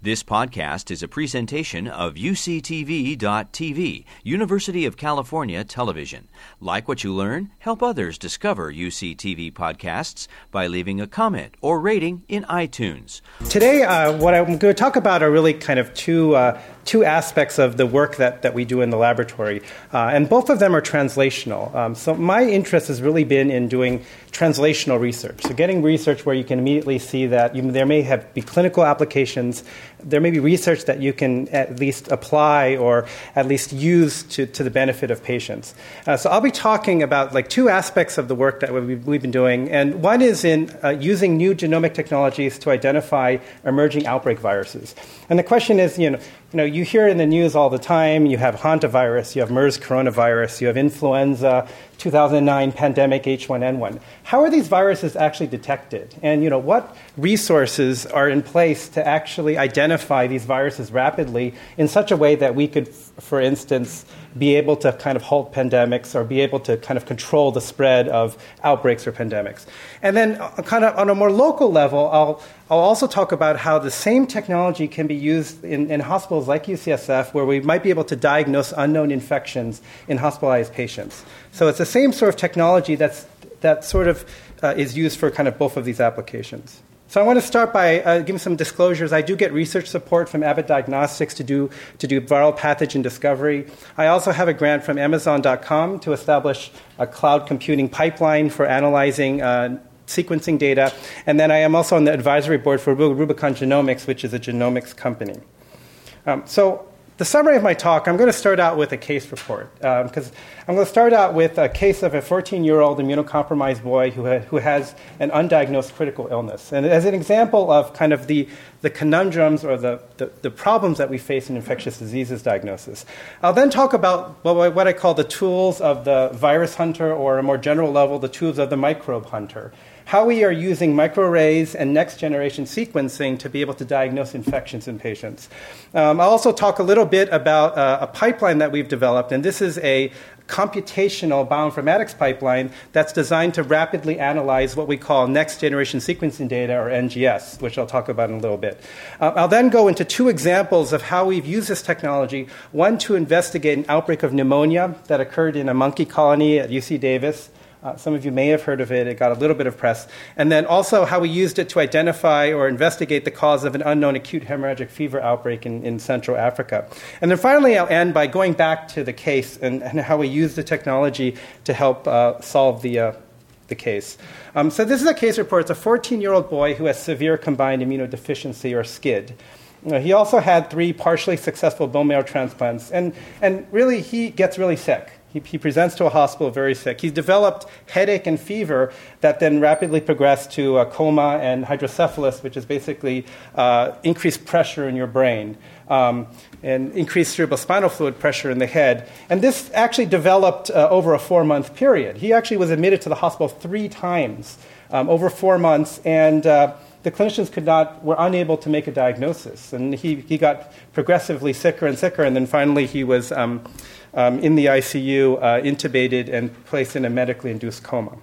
This podcast is a presentation of UCTV.tv, University of California Television. Like what you learn? Help others discover UCTV podcasts by leaving a comment or rating in iTunes. Today, what I'm going to talk about are really kind of two aspects of the work that we do in the laboratory, and both of them are translational. So my interest has really been in doing translational research, so getting research where you can immediately see that there may be clinical applications, there may be research that you can at least apply or at least use to the benefit of patients. So I'll be talking about like two aspects of the work that we've been doing, and one is in using new genomic technologies to identify emerging outbreak viruses. And the question is, you hear in the news all the time, you have hantavirus, you have MERS coronavirus, you have influenza, 2009 pandemic H1N1. How are these viruses actually detected? And what resources are in place to actually identify these viruses rapidly in such a way that we could, for instance, be able to kind of halt pandemics or be able to kind of control the spread of outbreaks or pandemics? And then kind of on a more local level, I'll also talk about how the same technology can be used in hospitals like UCSF, where we might be able to diagnose unknown infections in hospitalized patients. So it's the same sort of technology that sort of is used for kind of both of these applications. So I want to start by giving some disclosures. I do get research support from Abbott Diagnostics to do viral pathogen discovery. I also have a grant from Amazon.com to establish a cloud computing pipeline for analyzing sequencing data. And then I am also on the advisory board for Rubicon Genomics, which is a genomics company. So the summary of my talk, I'm going to start out with a case report, because I'm going to start out with a case of a 14-year-old immunocompromised boy who has an undiagnosed critical illness. And as an example of kind of the conundrums or the problems that we face in infectious diseases diagnosis. I'll then talk about what I call the tools of the virus hunter, or a more general level, the tools of the microbe hunter. How we are using microarrays and next-generation sequencing to be able to diagnose infections in patients. I'll also talk a little bit about a pipeline that we've developed, and this is a computational bioinformatics pipeline that's designed to rapidly analyze what we call next-generation sequencing data, or NGS, which I'll talk about in a little bit. I'll then go into two examples of how we've used this technology, one to investigate an outbreak of pneumonia that occurred in a monkey colony at UC Davis. Some of you may have heard of it. It got a little bit of press. And then also how we used it to identify or investigate the cause of an unknown acute hemorrhagic fever outbreak in Central Africa. And then finally, I'll end by going back to the case and how we use the technology to help solve the case. So this is a case report. It's a 14-year-old boy who has severe combined immunodeficiency, or SCID. He also had 3 partially successful bone marrow transplants. And really, he gets really sick. He presents to a hospital very sick. He's developed headache and fever that then rapidly progressed to a coma and hydrocephalus, which is basically increased pressure in your brain, and increased cerebrospinal fluid pressure in the head. And this actually developed over a 4-month period. He actually was admitted to the hospital 3 times over 4 months, and the clinicians were unable to make a diagnosis. And he got progressively sicker and sicker, and then finally he was in the ICU, intubated and placed in a medically induced coma.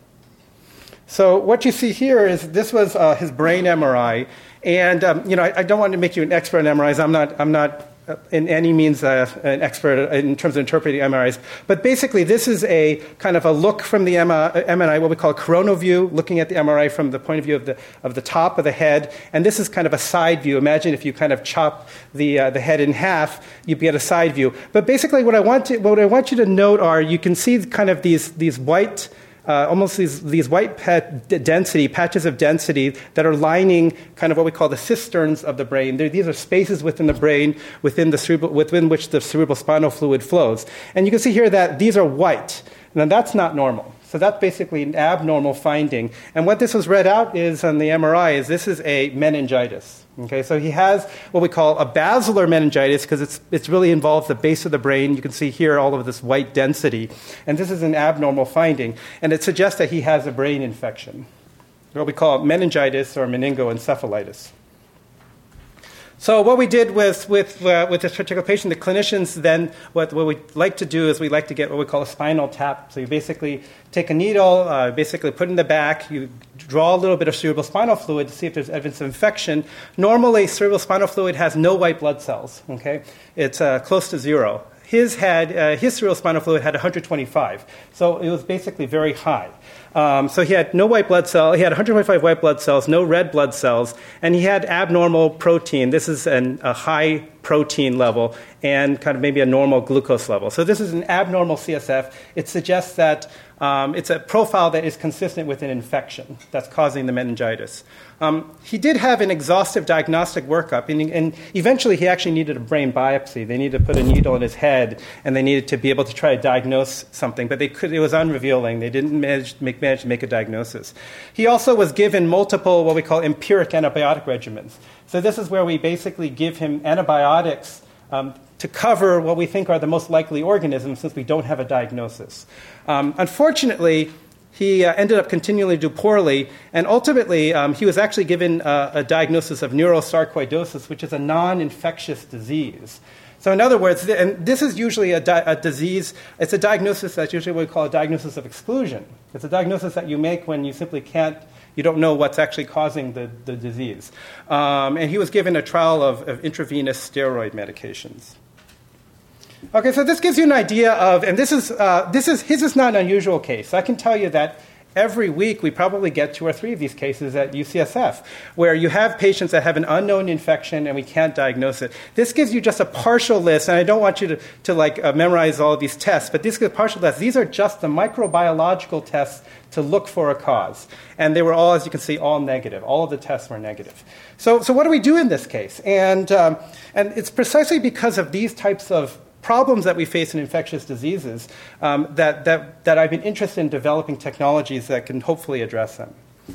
So what you see here is this was his brain MRI, and I don't want to make you an expert on MRIs. I'm not in any means an expert in terms of interpreting MRIs, but basically this is a kind of a look from the MRI, what we call a coronal view, looking at the MRI from the point of view of the top of the head, and this is kind of a side view. Imagine if you kind of chop the head in half, you'd get a side view. But basically, what I want you to note are, you can see kind of these white. Almost these white patches of density that are lining kind of what we call the cisterns of the brain. These are spaces within the brain within which the cerebrospinal fluid flows. And you can see here that these are white. Now, that's not normal. So that's basically an abnormal finding. And what this was read out is on the MRI is this is a meningitis. Okay, so he has what we call a basilar meningitis, because it's really involves the base of the brain. You can see here all of this white density. And this is an abnormal finding. And it suggests that he has a brain infection, what we call meningitis or meningoencephalitis. So what we did with this particular patient, the clinicians then, what we like to do is we like to get what we call a spinal tap. So you basically take a needle, basically put it in the back, you draw a little bit of cerebrospinal fluid to see if there's evidence of infection. Normally, cerebrospinal fluid has no white blood cells, okay? It's close to zero. His cerebrospinal fluid had 125, so it was basically very high. So he had no white blood cell. He had 125 white blood cells, no red blood cells, and he had abnormal protein. This is a high protein level and kind of maybe a normal glucose level. So this is an abnormal CSF. It suggests that it's a profile that is consistent with an infection that's causing the meningitis. He did have an exhaustive diagnostic workup, and eventually he actually needed a brain biopsy. They needed to put a needle in his head, and they needed to be able to try to diagnose something, but it was unrevealing. They didn't manage to make a diagnosis. He also was given multiple what we call empiric antibiotic regimens. So this is where we basically give him antibiotics to cover what we think are the most likely organisms since we don't have a diagnosis. Unfortunately, he ended up continually do poorly, and ultimately he was actually given a diagnosis of neurosarcoidosis, which is a non-infectious disease. So in other words, and this is usually a disease, it's a diagnosis that's usually what we call a diagnosis of exclusion. It's a diagnosis that you make when you simply you don't know what's actually causing the disease. And he was given a trial of intravenous steroid medications. Okay, so this gives you an idea of, and his is not an unusual case. I can tell you that every week we probably get 2 or 3 of these cases at UCSF, where you have patients that have an unknown infection and we can't diagnose it. This gives you just a partial list, and I don't want you to memorize all of these tests, but this gives a partial list. These are just the microbiological tests to look for a cause. And they were all, as you can see, all negative. All of the tests were negative. So what do we do in this case? And it's precisely because of these types of problems that we face in infectious diseases that I've been interested in developing technologies that can hopefully address them.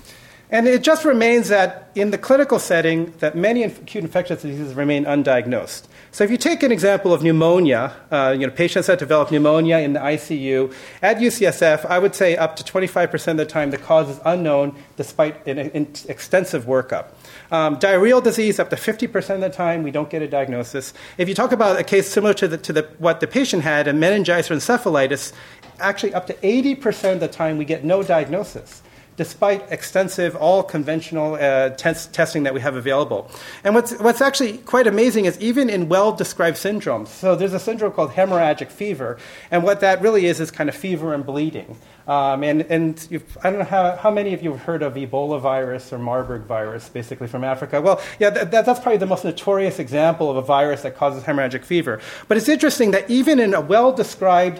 And it just remains that in the clinical setting that many acute infectious diseases remain undiagnosed. So if you take an example of pneumonia, patients that develop pneumonia in the ICU, at UCSF, I would say up to 25% of the time the cause is unknown despite an extensive workup. Diarrheal disease, up to 50% of the time, we don't get a diagnosis. If you talk about a case similar to what the patient had, a meningitis or encephalitis, actually up to 80% of the time we get no diagnosis, despite extensive, all conventional testing that we have available. And what's actually quite amazing is even in well-described syndromes, so there's a syndrome called hemorrhagic fever, and what that really is kind of fever and bleeding. I don't know how many of you have heard of Ebola virus or Marburg virus, basically from Africa. Well, yeah, that's probably the most notorious example of a virus that causes hemorrhagic fever. But it's interesting that even in a well-described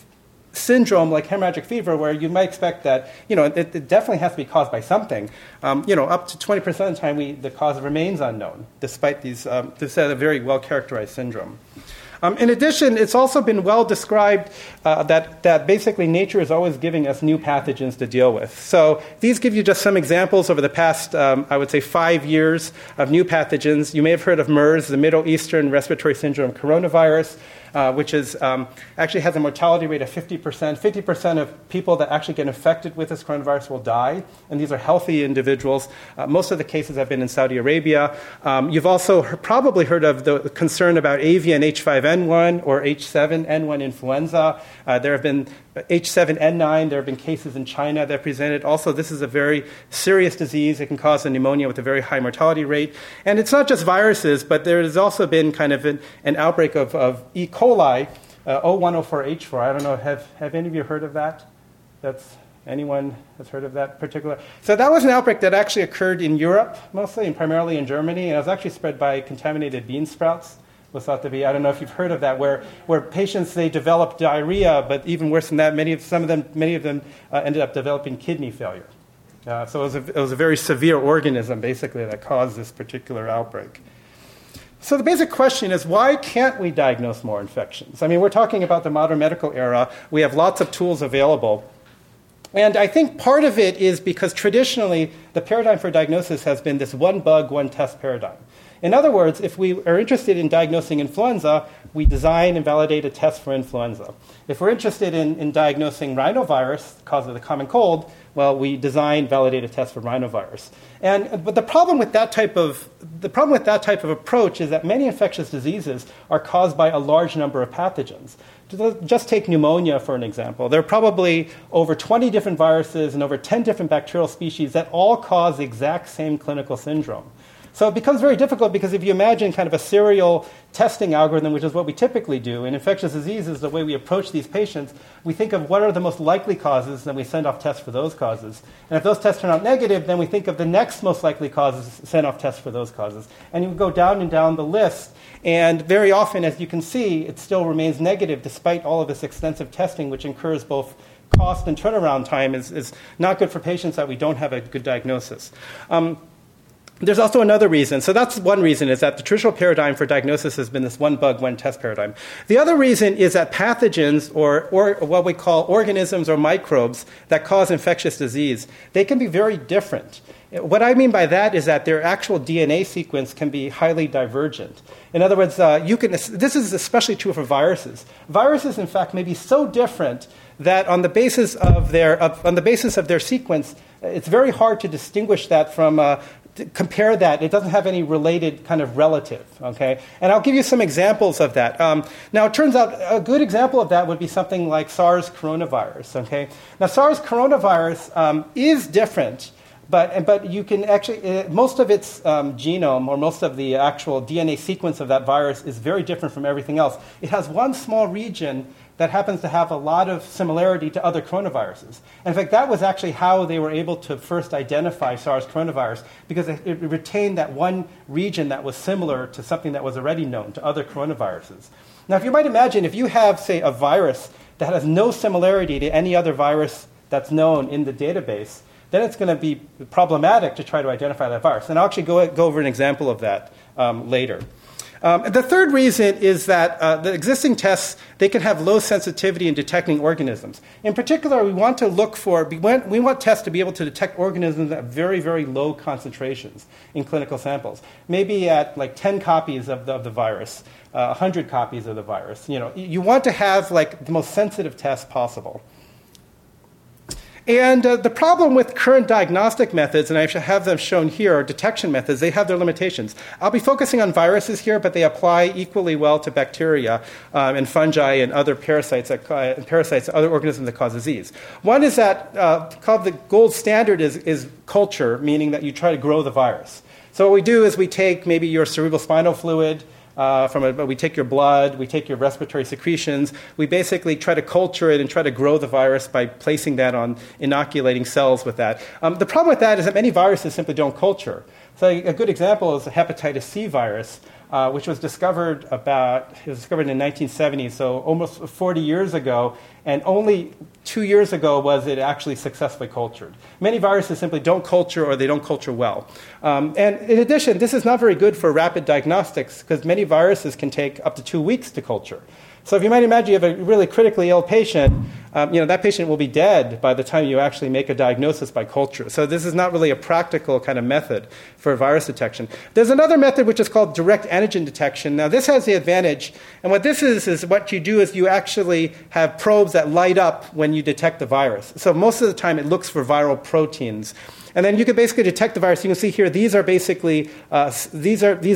syndrome like hemorrhagic fever, where you might expect that, it definitely has to be caused by something, up to 20% of the time the cause remains unknown, despite this a very well-characterized syndrome. In addition, it's also been well described that basically nature is always giving us new pathogens to deal with. So these give you just some examples over the past, I would say, 5 years of new pathogens. You may have heard of MERS, the Middle Eastern Respiratory Syndrome coronavirus, which is actually has a mortality rate of 50%. 50% of people that actually get infected with this coronavirus will die, and these are healthy individuals. Most of the cases have been in Saudi Arabia. You've also probably heard of the concern about avian H5N1 or H7N1 influenza. There have been H7N9. There have been cases in China that presented. Also, this is a very serious disease. It can cause a pneumonia with a very high mortality rate. And it's not just viruses, but there has also been kind of an outbreak of E. coli, O104H4. I don't know, have any of you heard of that? Anyone has heard of that particular? So that was an outbreak that actually occurred in Europe mostly, and primarily in Germany, and it was actually spread by contaminated bean sprouts. Was thought to be, I don't know if you've heard of that, where patients, they develop diarrhea, but even worse than that, many of them ended up developing kidney failure. So it was a very severe organism, basically, that caused this particular outbreak. So the basic question is, why can't we diagnose more infections? I mean, we're talking about the modern medical era. We have lots of tools available. And I think part of it is because traditionally the paradigm for diagnosis has been this one bug, one test paradigm. In other words, if we are interested in diagnosing influenza, we design and validate a test for influenza. If we're interested in diagnosing rhinovirus, the cause of the common cold, Well, we designed validated tests for rhinovirus. But the problem with that type of approach is that many infectious diseases are caused by a large number of pathogens. Just take pneumonia for an example. There are probably over 20 different viruses and over 10 different bacterial species that all cause the exact same clinical syndrome. So it becomes very difficult because if you imagine kind of a serial testing algorithm, which is what we typically do in infectious diseases, the way we approach these patients, we think of what are the most likely causes, and we send off tests for those causes. And if those tests turn out negative, then we think of the next most likely causes, send off tests for those causes. And you go down and down the list, and very often, as you can see, it still remains negative despite all of this extensive testing, which incurs both cost and turnaround time, is not good for patients that we don't have a good diagnosis. There's also another reason. So that's one reason, is that the traditional paradigm for diagnosis has been this one bug, one test paradigm. The other reason is that pathogens, or what we call organisms or microbes that cause infectious disease, they can be very different. What I mean by that is that their actual DNA sequence can be highly divergent. In other words, this is especially true for viruses. Viruses, in fact, may be so different that on the basis of their sequence, it's very hard to distinguish that from compare that. It doesn't have any related kind of relative, okay? And I'll give you some examples of that. Now, it turns out a good example of that would be something like SARS coronavirus, okay? Now, SARS coronavirus is different, but you can actually, most of its genome, or most of the actual DNA sequence of that virus is very different from everything else. It has one small region that happens to have a lot of similarity to other coronaviruses. And in fact, that was actually how they were able to first identify SARS coronavirus, because it retained that one region that was similar to something that was already known to other coronaviruses. Now, if you might imagine, if you have, say, a virus that has no similarity to any other virus that's known in the database, then it's going to be problematic to try to identify that virus. And I'll actually go over an example of that later. The third reason is that the existing tests, they can have low sensitivity in detecting organisms. In particular, we want tests to be able to detect organisms at very, very low concentrations in clinical samples. Maybe at like 10 copies of the virus, 100 copies of the virus. You want to have like the most sensitive tests possible. And the problem with current diagnostic methods, and I have them shown here, are detection methods. They have their limitations. I'll be focusing on viruses here, but they apply equally well to bacteria and fungi and other parasites, other organisms that cause disease. One is that called the gold standard is culture, meaning that you try to grow the virus. So what we do is we take maybe your cerebral spinal fluid, we take your blood, we take your respiratory secretions, we basically try to culture it and try to grow the virus by placing that on inoculating cells with that. The problem with that is that many viruses simply don't culture. So a good example is the hepatitis C virus, which was discovered in the 1970s, so almost 40 years ago, and only 2 years ago was it actually successfully cultured. Many viruses simply don't culture, or they don't culture well. And in addition, this is not very good for rapid diagnostics, because many viruses can take up to 2 weeks to culture. So if you might imagine you have a really critically ill patient, that patient will be dead by the time you actually make a diagnosis by culture. So this is not really a practical kind of method for virus detection. There's another method which is called direct antigen detection. Now this has the advantage, and what this is what you do is you actually have probes that light up when you detect the virus. So most of the time it looks for viral proteins. And then you can basically detect the virus. You can see here, these are basically, these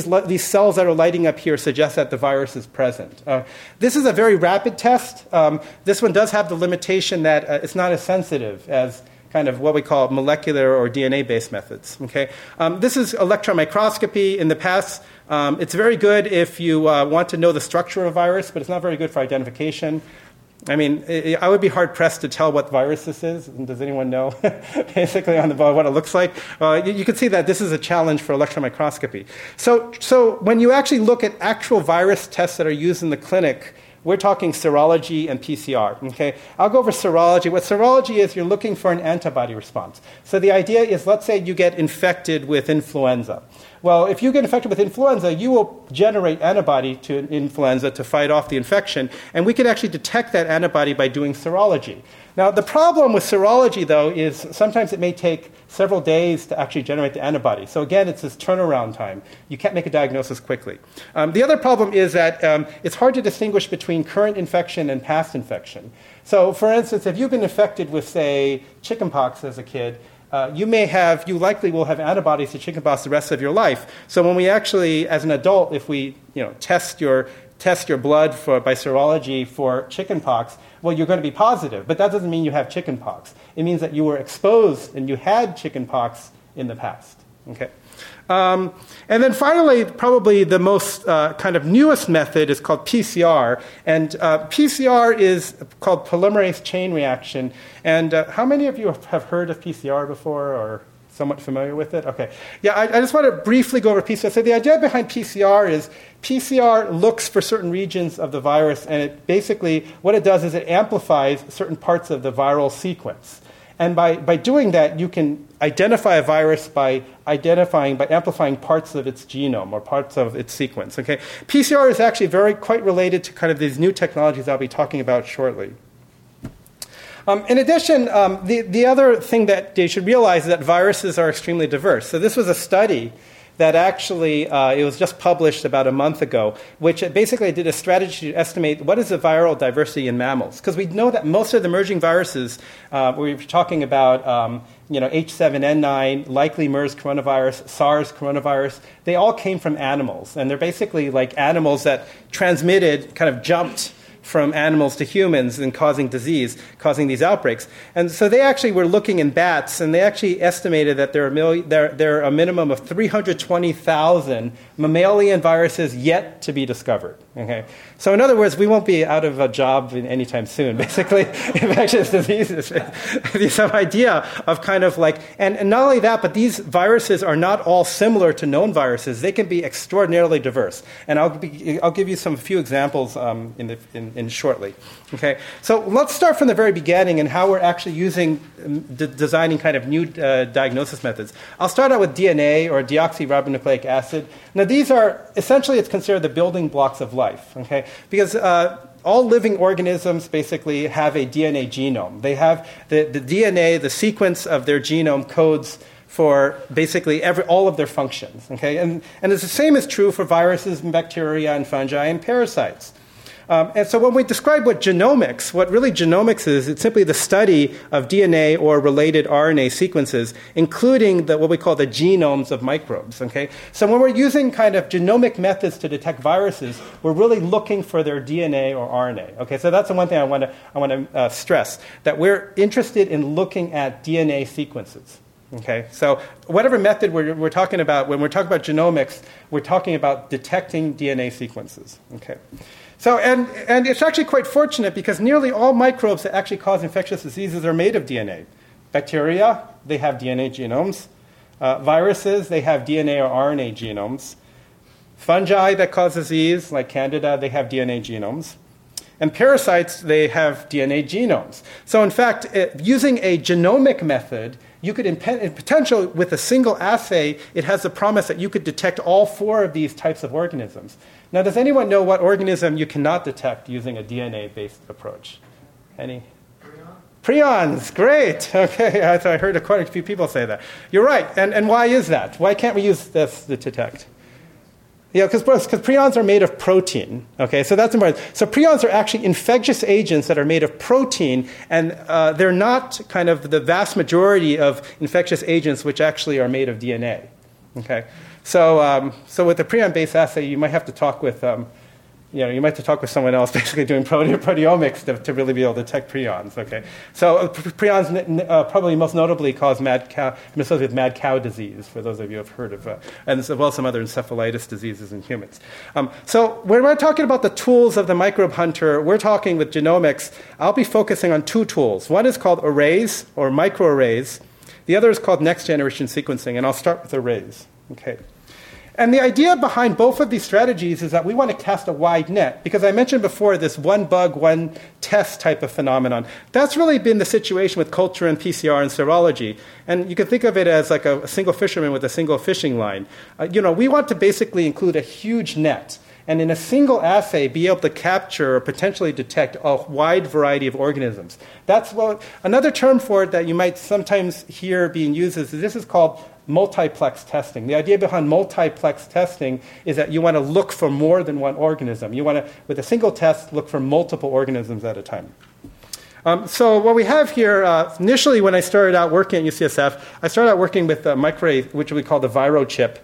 cells that are lighting up here suggest that the virus is present. This is a very rapid test. This one does have the limitation that it's not as sensitive as kind of what we call molecular or DNA-based methods. Okay? This is electron microscopy. In the past, it's very good if you want to know the structure of a virus, but it's not very good for identification. I mean, I would be hard-pressed to tell what virus this is. Does anyone know, basically, on what it looks like? You can see that this is a challenge for electron microscopy. So when you actually look at actual virus tests that are used in the clinic, we're talking serology and PCR. Okay? I'll go over serology. What serology is, you're looking for an antibody response. So the idea is, let's say you get infected with influenza. Well, if you get infected with influenza, you will generate antibody to influenza to fight off the infection, and we can actually detect that antibody by doing serology. Now, the problem with serology, though, is sometimes it may take several days to actually generate the antibody. So again, it's this turnaround time. You can't make a diagnosis quickly. The other problem is that it's hard to distinguish between current infection and past infection. So, for instance, if you've been infected with, say, chickenpox as a kid, you likely will have antibodies to chickenpox the rest of your life. So when we actually, as an adult, if we test your blood by serology for chickenpox, well, you're going to be positive, but that doesn't mean you have chickenpox. It means that you were exposed and you had chickenpox in the past. Okay. And then finally, probably the most kind of newest method is called PCR. And PCR is called polymerase chain reaction. And how many of you have heard of PCR before or somewhat familiar with it? Okay. Yeah, I just want to briefly go over PCR. So the idea behind PCR is PCR looks for certain regions of the virus, and it basically, what it does is it amplifies certain parts of the viral sequence. And by doing that, you can identify a virus by amplifying parts of its genome or parts of its sequence. Okay? PCR is actually quite related to kind of these new technologies I'll be talking about shortly. In addition, the other thing that you should realize is that viruses are extremely diverse. So this was a study that actually, it was just published about a month ago, which basically did a strategy to estimate what is the viral diversity in mammals. Because we know that most of the emerging viruses, we're talking about H7N9, likely MERS coronavirus, SARS coronavirus, they all came from animals. And they're basically like animals that transmitted, kind of jumped from animals to humans and causing disease, causing these outbreaks. And so they actually were looking in bats, and they actually estimated that there are a minimum of 320,000 mammalian viruses yet to be discovered. Okay? So in other words, we won't be out of a job anytime soon, basically, infectious diseases. Some idea of kind of like, and not only that, but these viruses are not all similar to known viruses. They can be extraordinarily diverse. And I'll give you a few examples in shortly. Okay, so let's start from the very beginning and how we're actually designing kind of new diagnosis methods. I'll start out with DNA, or deoxyribonucleic acid. Now, these are essentially, it's considered the building blocks of life. Okay, because all living organisms basically have a DNA genome. They have the DNA, the sequence of their genome codes for basically all of their functions. Okay, and it's the same is true for viruses and bacteria and fungi and parasites. And so when we describe what really genomics is, it's simply the study of DNA or related RNA sequences, including what we call the genomes of microbes. Okay? So when we're using kind of genomic methods to detect viruses, we're really looking for their DNA or RNA. Okay? So that's the one thing I want to stress, that we're interested in looking at DNA sequences. Okay, so whatever method we're talking about, when we're talking about genomics, we're talking about detecting DNA sequences. Okay, so and it's actually quite fortunate because nearly all microbes that actually cause infectious diseases are made of DNA. Bacteria, they have DNA genomes. Viruses, they have DNA or RNA genomes. Fungi that cause disease, like Candida, they have DNA genomes. And parasites, they have DNA genomes. So in fact, using a genomic method, you could, in potential, with a single assay, it has the promise that you could detect all 4 of these types of organisms. Now, does anyone know what organism you cannot detect using a DNA-based approach? Any? Prions, great. Okay, I heard quite a few people say that. You're right. And why is that? Why can't we use this to detect? Yeah, because prions are made of protein. Okay, so that's important. So prions are actually infectious agents that are made of protein, and they're not kind of the vast majority of infectious agents which actually are made of DNA. Okay, so with the prion-based assay, you might have to talk with someone else, basically doing proteomics to really be able to detect prions. Okay, so prions probably most notably cause associated with mad cow disease, for those of you who have heard of, and as well as some other encephalitis diseases in humans. So when we're talking about the tools of the microbe hunter, we're talking with genomics. I'll be focusing on 2 tools. One is called arrays or microarrays. The other is called next generation sequencing, and I'll start with arrays. Okay. And the idea behind both of these strategies is that we want to cast a wide net, because I mentioned before this one bug, one test type of phenomenon. That's really been the situation with culture and PCR and serology. And you can think of it as like a single fisherman with a single fishing line. We want to basically include a huge net, and in a single assay be able to capture or potentially detect a wide variety of organisms. That's another term for it that you might sometimes hear being used is this is called multiplex testing. The idea behind multiplex testing is that you want to look for more than one organism. You want to, with a single test, look for multiple organisms at a time. So what we have here, initially when I started out working at UCSF, I started out working with microarray, which we call the ViroChip.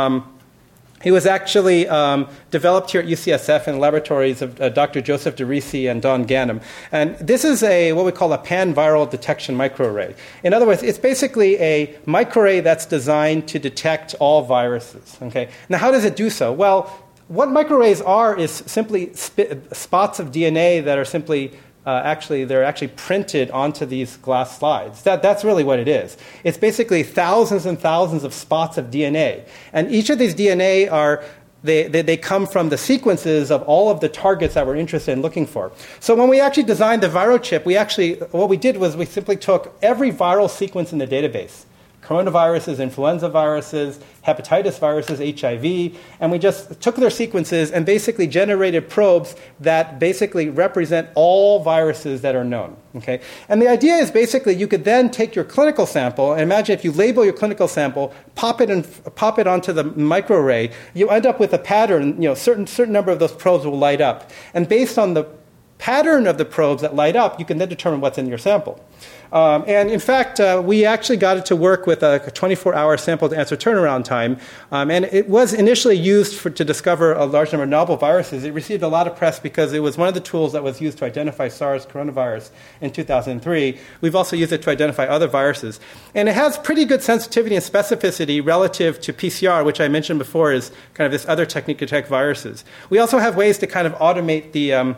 It was actually developed here at UCSF in the laboratories of Dr. Joseph DeRisi and Don Ganem. And this is what we call a pan-viral detection microarray. In other words, it's basically a microarray that's designed to detect all viruses. Okay? Now, how does it do so? Well, what microarrays are is simply spots of DNA that are simply they're actually printed onto these glass slides. That's really what it is. It's basically thousands and thousands of spots of DNA. And each of these DNA they come from the sequences of all of the targets that we're interested in looking for. So when we actually designed the ViroChip, what we did was we simply took every viral sequence in the database. Coronaviruses, influenza viruses, hepatitis viruses, HIV, and we just took their sequences and basically generated probes that basically represent all viruses that are known. Okay? And the idea is basically you could then take your clinical sample, and imagine if you label your clinical sample, pop it onto the microarray, you end up with a pattern, certain number of those probes will light up. And based on the pattern of the probes that light up, you can then determine what's in your sample. And in fact, we actually got it to work with a 24-hour sample-to-answer turnaround time. And it was initially used to discover a large number of novel viruses. It received a lot of press because it was one of the tools that was used to identify SARS coronavirus in 2003. We've also used it to identify other viruses. And it has pretty good sensitivity and specificity relative to PCR, which I mentioned before is kind of this other technique to detect viruses. We also have ways to kind of automate the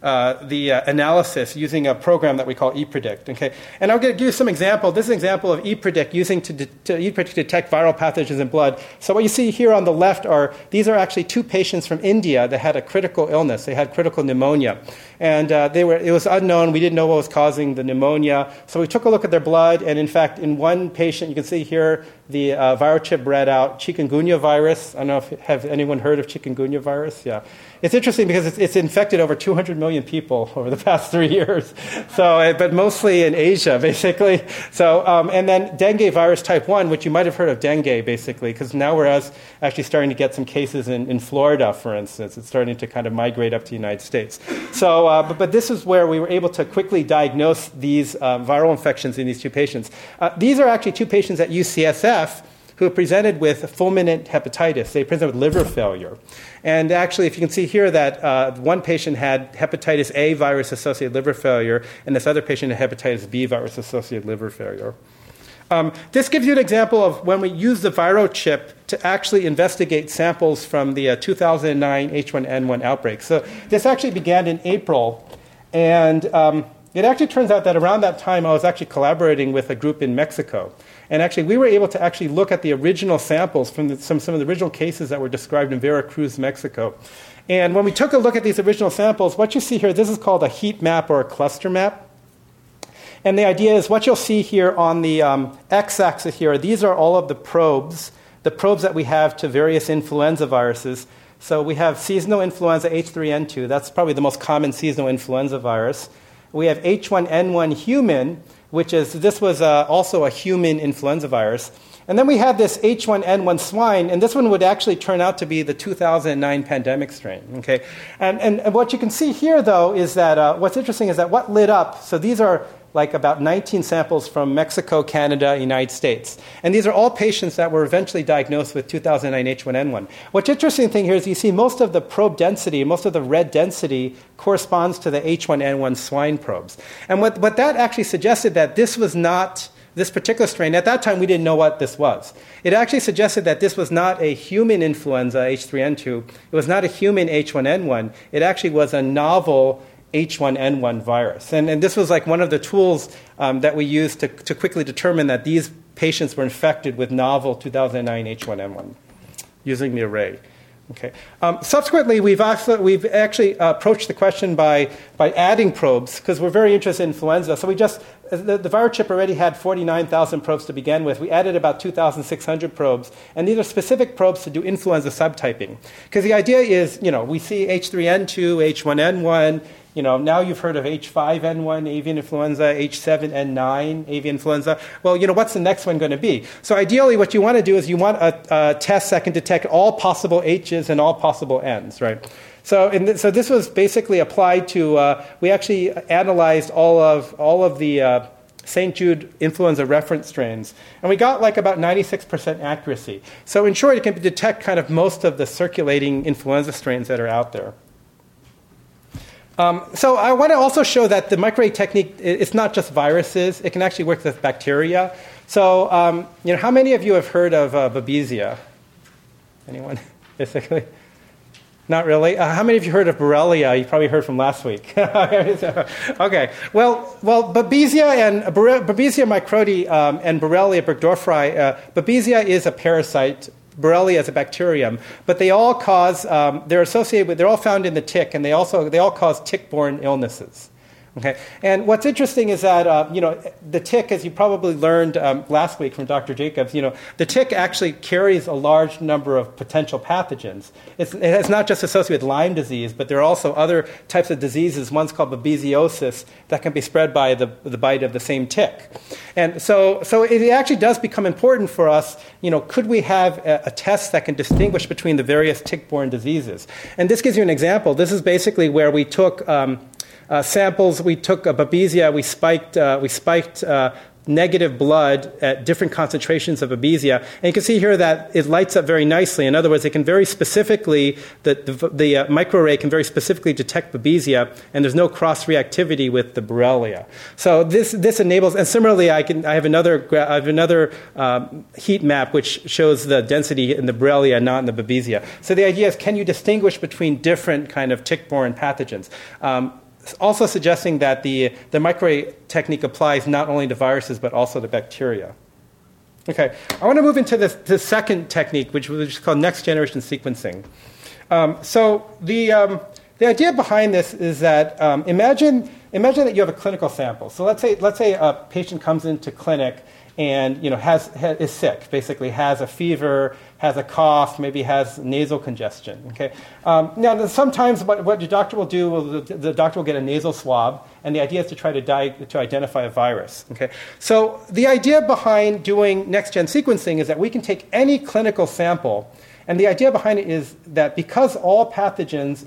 analysis using a program that we call ePredict. Okay? And I'm going to give you some example. This is an example of ePredict using ePredict to detect viral pathogens in blood. So what you see here on the left these are actually two patients from India that had a critical illness. They had critical pneumonia. And it was unknown. We didn't know what was causing the pneumonia. So we took a look at their blood. And in fact, in one patient, you can see here, the ViroChip read out chikungunya virus. I don't know have anyone heard of chikungunya virus? Yeah. It's interesting because it's infected over 200 million people over the past 3 years. So, but mostly in Asia, basically. So, and then dengue virus type 1, which you might have heard of dengue, basically, because now we're actually starting to get some cases in Florida, for instance. It's starting to kind of migrate up to the United States. So, but this is where we were able to quickly diagnose these viral infections in these two patients. These are actually two patients at UCSF who presented with fulminant hepatitis. They presented with liver failure. And actually, if you can see here that one patient had hepatitis A virus-associated liver failure, and this other patient had hepatitis B virus-associated liver failure. This gives you an example of when we use the ViroChip to actually investigate samples from the 2009 H1N1 outbreak. So this actually began in April, and it actually turns out that around that time I was actually collaborating with a group in Mexico. And actually, we were able to actually look at the original samples from some of the original cases that were described in Veracruz, Mexico. And when we took a look at these original samples, what you see here, this is called a heat map or a cluster map. And the idea is what you'll see here on the x-axis here, these are all of the probes that we have to various influenza viruses. So we have seasonal influenza H3N2. That's probably the most common seasonal influenza virus. We have H1N1 human, this was also a human influenza virus. And then we have this H1N1 swine, and this one would actually turn out to be the 2009 pandemic strain. Okay? And what you can see here, though, is that what's interesting is that what lit up, so these are like about 19 samples from Mexico, Canada, United States. And these are all patients that were eventually diagnosed with 2009 H1N1. What's interesting thing here is you see most of the probe density, most of the red density corresponds to the H1N1 swine probes. And what that actually suggested that this was not this particular strain. At that time, we didn't know what this was. It actually suggested that this was not a human influenza H3N2. It was not a human H1N1. It actually was a novel H1N1 virus. And this was like one of the tools that we used to quickly determine that these patients were infected with novel 2009 H1N1. using the array. Okay. Subsequently, we've actually approached the question by adding probes because we're very interested in influenza. So we just the ViraChip already had 49,000 probes to begin with. We added about 2,600 probes, and these are specific probes to do influenza subtyping. Because the idea is, we see H3N2, H1N1. Now you've heard of H5N1 avian influenza, H7N9 avian influenza. Well, what's the next one going to be? So ideally, what you want to do is you want a test that can detect all possible H's and all possible N's, right? So this was basically applied to. We actually analyzed all of the St. Jude influenza reference strains, and we got like about 96% accuracy. So in short, it can detect kind of most of the circulating influenza strains that are out there. So I want to also show that the microarray technique, it's not just viruses. It can actually work with bacteria. So, how many of you have heard of Babesia? Anyone? Basically? Not really? How many of you heard of Borrelia? You probably heard from last week. Okay. Well, Babesia microti and Borrelia burgdorferi. Babesia is a parasite. Borrelia is a bacterium, but they all cause. They're all found in the tick, and they all cause tick-borne illnesses. Okay, and what's interesting is that the tick, as you probably learned last week from Dr. Jacobs, the tick actually carries a large number of potential pathogens. It's not just associated with Lyme disease, but there are also other types of diseases. One's called babesiosis that can be spread by the bite of the same tick. And so it actually does become important for us. Could we have a test that can distinguish between the various tick-borne diseases? And this gives you an example. This is basically where we took samples. We took Babesia. We spiked negative blood at different concentrations of Babesia, and you can see here that it lights up very nicely. In other words, it can very specifically the microarray can very specifically detect Babesia, and there's no cross-reactivity with the Borrelia. So this enables. And similarly, I have another heat map which shows the density in the Borrelia, not in the Babesia. So the idea is, can you distinguish between different kind of tick-borne pathogens? Also suggesting that the microarray technique applies not only to viruses but also to bacteria. Okay, I want to move into the second technique, which is called next-generation sequencing. So the idea behind this is that imagine that you have a clinical sample. So let's say a patient comes into clinic and is sick, basically has a fever, has a cough, maybe has nasal congestion. Okay. Now, sometimes what your doctor will do, the doctor will get a nasal swab, and the idea is to try to identify a virus. Okay. So the idea behind doing next-gen sequencing is that we can take any clinical sample, and the idea behind it is that because all pathogens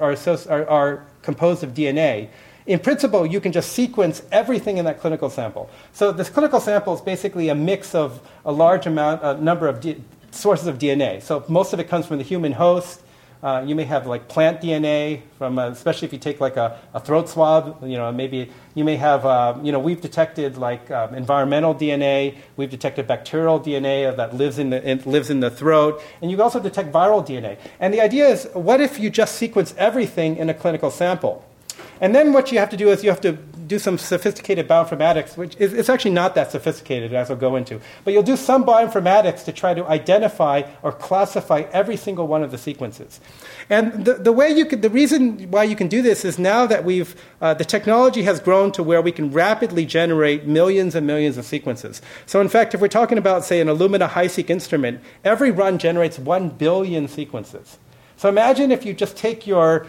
are composed of DNA, in principle, you can just sequence everything in that clinical sample. So this clinical sample is basically a mix of a number of sources of DNA. So most of it comes from the human host. You may have like plant DNA from, especially if you take like a throat swab. Maybe you may have. We've detected like environmental DNA. We've detected bacterial DNA that lives in the throat, and you can also detect viral DNA. And the idea is, what if you just sequence everything in a clinical sample? And then what you have to do is you have to do some sophisticated bioinformatics, which it's actually not that sophisticated, as I'll go into. But you'll do some bioinformatics to try to identify or classify every single one of the sequences. And the reason why you can do this is now that the technology has grown to where we can rapidly generate millions and millions of sequences. So in fact, if we're talking about, say, an Illumina HiSeq instrument, every run generates 1 billion sequences. So imagine if you just take your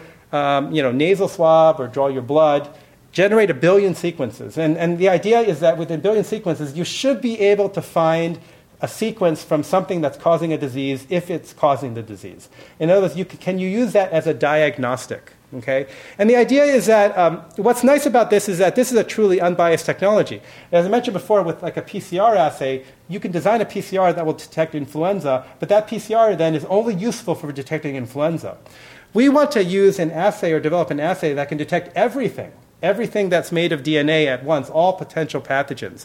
nasal swab or draw your blood, generate 1 billion sequences. And the idea is that within 1 billion sequences, you should be able to find a sequence from something that's causing a disease if it's causing the disease. In other words, can you use that as a diagnostic? Okay? And the idea is that what's nice about this is that this is a truly unbiased technology. As I mentioned before, with like a PCR assay, you can design a PCR that will detect influenza, but that PCR then is only useful for detecting influenza. We want to use an assay or develop an assay that can detect everything that's made of DNA at once, all potential pathogens.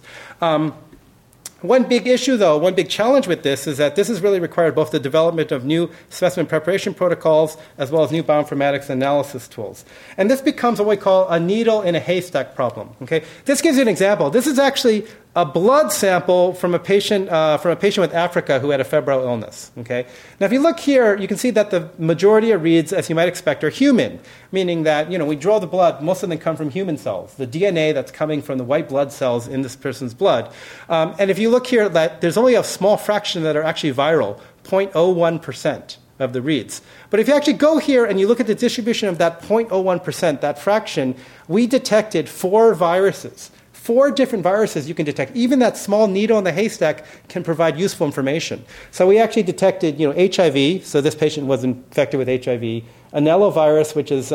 One big issue, though, one big challenge with this is that this has really required both the development of new specimen preparation protocols as well as new bioinformatics analysis tools. And this becomes what we call a needle in a haystack problem. Okay? This gives you an example. This is actually a blood sample from a patient with Africa who had a febrile illness. Okay. Now, if you look here, you can see that the majority of reads, as you might expect, are human, meaning that we draw the blood. Most of them come from human cells, the DNA that's coming from the white blood cells in this person's blood. And if you look here, that there's only a small fraction that are actually viral, 0.01% of the reads. But if you actually go here and you look at the distribution of that 0.01%, that fraction, we detected 4 viruses. 4 different viruses you can detect. Even that small needle in the haystack can provide useful information. So we actually detected, HIV. So this patient was infected with HIV. Anellovirus, which is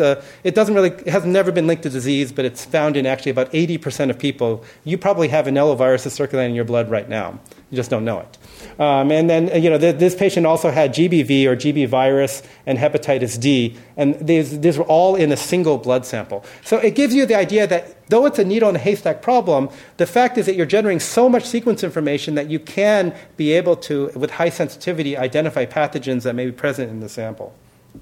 it has never been linked to disease, but it's found in actually about 80% of people. You probably have anelloviruses circulating in your blood right now. You just don't know it. And then this patient also had GBV or GB virus and hepatitis D, and these were all in a single blood sample. So it gives you the idea that though it's a needle in a haystack problem, the fact is that you're generating so much sequence information that you can be able to, with high sensitivity, identify pathogens that may be present in the sample.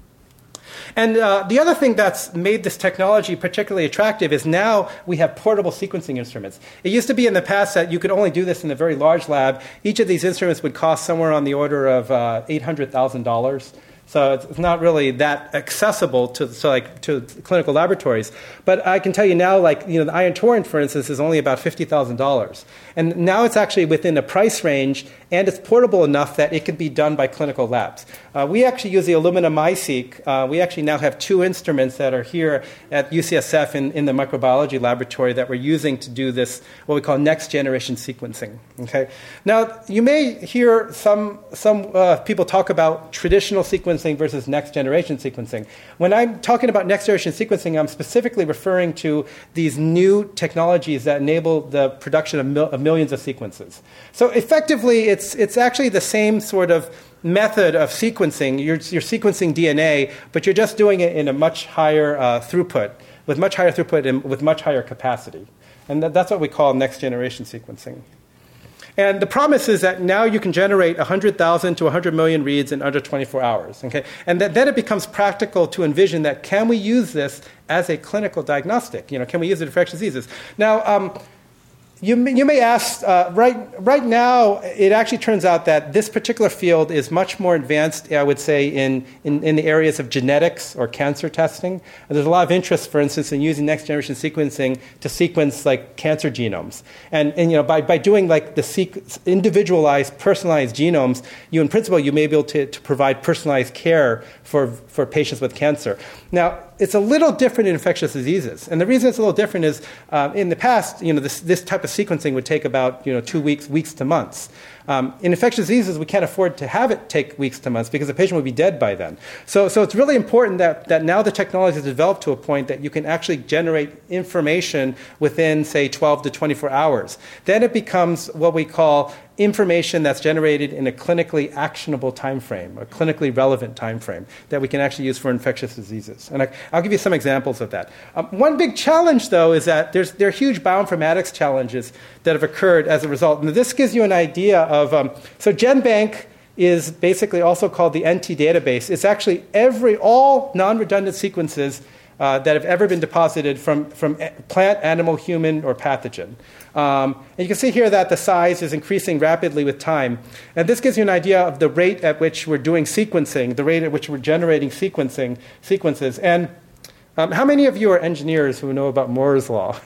And the other thing that's made this technology particularly attractive is now we have portable sequencing instruments. It used to be in the past that you could only do this in a very large lab. Each of these instruments would cost somewhere on the order of $800,000. So it's not really that accessible to clinical laboratories. But I can tell you now, the Ion Torrent, for instance, is only about $50,000. And now it's actually within a price range, and it's portable enough that it can be done by clinical labs. We actually use the Illumina MiSeq. We actually now have 2 instruments that are here at UCSF in the microbiology laboratory that we're using to do this, what we call next-generation sequencing. Okay. Now, you may hear some people talk about traditional sequencing versus next-generation sequencing. When I'm talking about next-generation sequencing, I'm specifically referring to these new technologies that enable the production of millions of sequences. So effectively, it's actually the same sort of method of sequencing. You're sequencing DNA, but you're just doing it in a much higher throughput, with much higher throughput and with much higher capacity. And that's what we call next-generation sequencing. And the promise is that now you can generate 100,000 to 100 million reads in under 24 hours. Okay? And then it becomes practical to envision that can we use this as a clinical diagnostic? Can we use it in infectious diseases? Now, you may ask, right now, it actually turns out that this particular field is much more advanced, I would say, in the areas of genetics or cancer testing. And there's a lot of interest, for instance, in using next-generation sequencing to sequence cancer genomes. And by doing the individualized, personalized genomes, in principle, you may be able to provide personalized care for patients with cancer. Now, it's a little different in infectious diseases. And the reason it's a little different is in the past, this type of sequencing would take about 2 weeks to months. In infectious diseases, we can't afford to have it take weeks to months because the patient would be dead by then. So it's really important that now the technology has developed to a point that you can actually generate information within, say, 12 to 24 hours. Then it becomes what we call information that's generated in a clinically actionable time frame, a clinically relevant time frame that we can actually use for infectious diseases. And I'll give you some examples of that. One big challenge, though, is that there are huge bioinformatics challenges that have occurred as a result. And this gives you an idea of, so GenBank is basically also called the NT database. It's actually all non-redundant sequences that have ever been deposited from plant, animal, human, or pathogen. And you can see here that the size is increasing rapidly with time. And this gives you an idea of the rate at which we're doing sequencing, the rate at which we're generating sequences. And how many of you are engineers who know about Moore's law?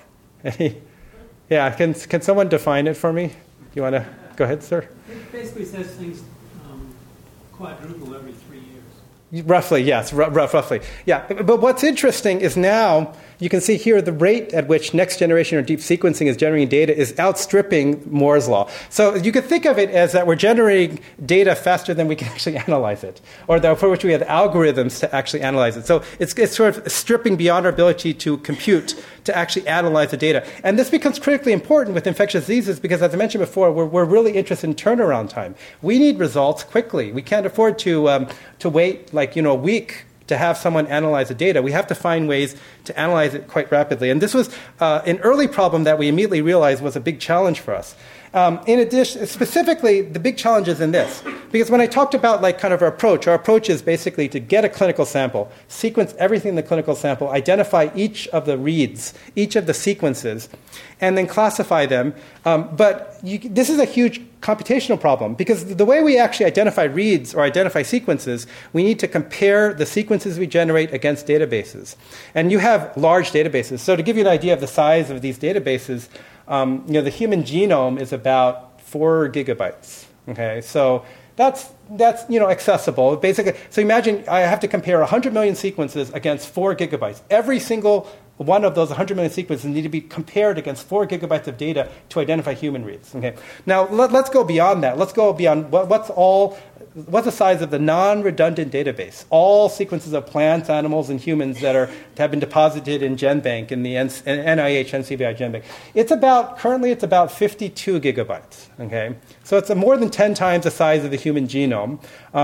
Yeah, can someone define it for me? You want to go ahead, sir? It basically says things quadruple every 3 years. Roughly, yes, roughly. Yeah, but what's interesting is now you can see here the rate at which next generation or deep sequencing is generating data is outstripping Moore's law. So you could think of it as that we're generating data faster than we can actually analyze it, or for which we have algorithms to actually analyze it. So it's sort of stripping beyond our ability to compute to actually analyze the data. And this becomes critically important with infectious diseases because, as I mentioned before, we're really interested in turnaround time. We need results quickly. We can't afford to wait a week to have someone analyze the data. We have to find ways to analyze it quite rapidly. And this was an early problem that we immediately realized was a big challenge for us. In addition, specifically, the big challenge is in this. Because when I talked about like kind of our approach is basically to get a clinical sample, sequence everything in the clinical sample, identify each of the reads, each of the sequences, and then classify them. This is a huge computational problem because the way we actually identify reads or identify sequences, we need to compare the sequences we generate against databases. And you have large databases. So to give you an idea of the size of these databases, the human genome is about 4 gigabytes. Okay, so that's accessible. Basically, so imagine I have to compare 100 million sequences against 4 gigabytes. Every single one of those 100 million sequences need to be compared against 4 gigabytes of data to identify human reads. Okay, now let's go beyond that. Let's go beyond what's the size of the non-redundant database? All sequences of plants, animals, and humans that have been deposited in GenBank, in the NIH NCBI GenBank. Currently it's about 52 gigabytes. Okay, so it's more than 10 times the size of the human genome.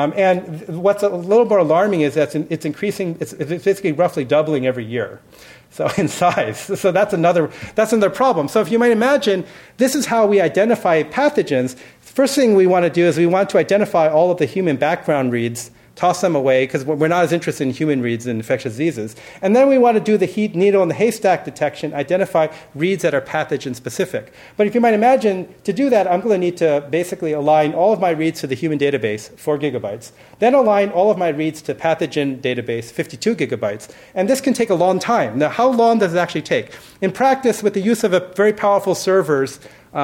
And what's a little more alarming is that it's increasing. It's basically roughly doubling every year. So in size. So that's another problem. So if you might imagine, this is how we identify pathogens. First thing we want to do is we want to identify all of the human background reads, toss them away because we're not as interested in human reads in infectious diseases. And then we want to do the needle in the haystack detection, identify reads that are pathogen specific. But if you might imagine, to do that, I'm going to need to basically align all of my reads to the human database, 4 gigabytes, then align all of my reads to pathogen database, 52 gigabytes. And this can take a long time. Now, how long does it actually take? In practice, with the use of very powerful servers,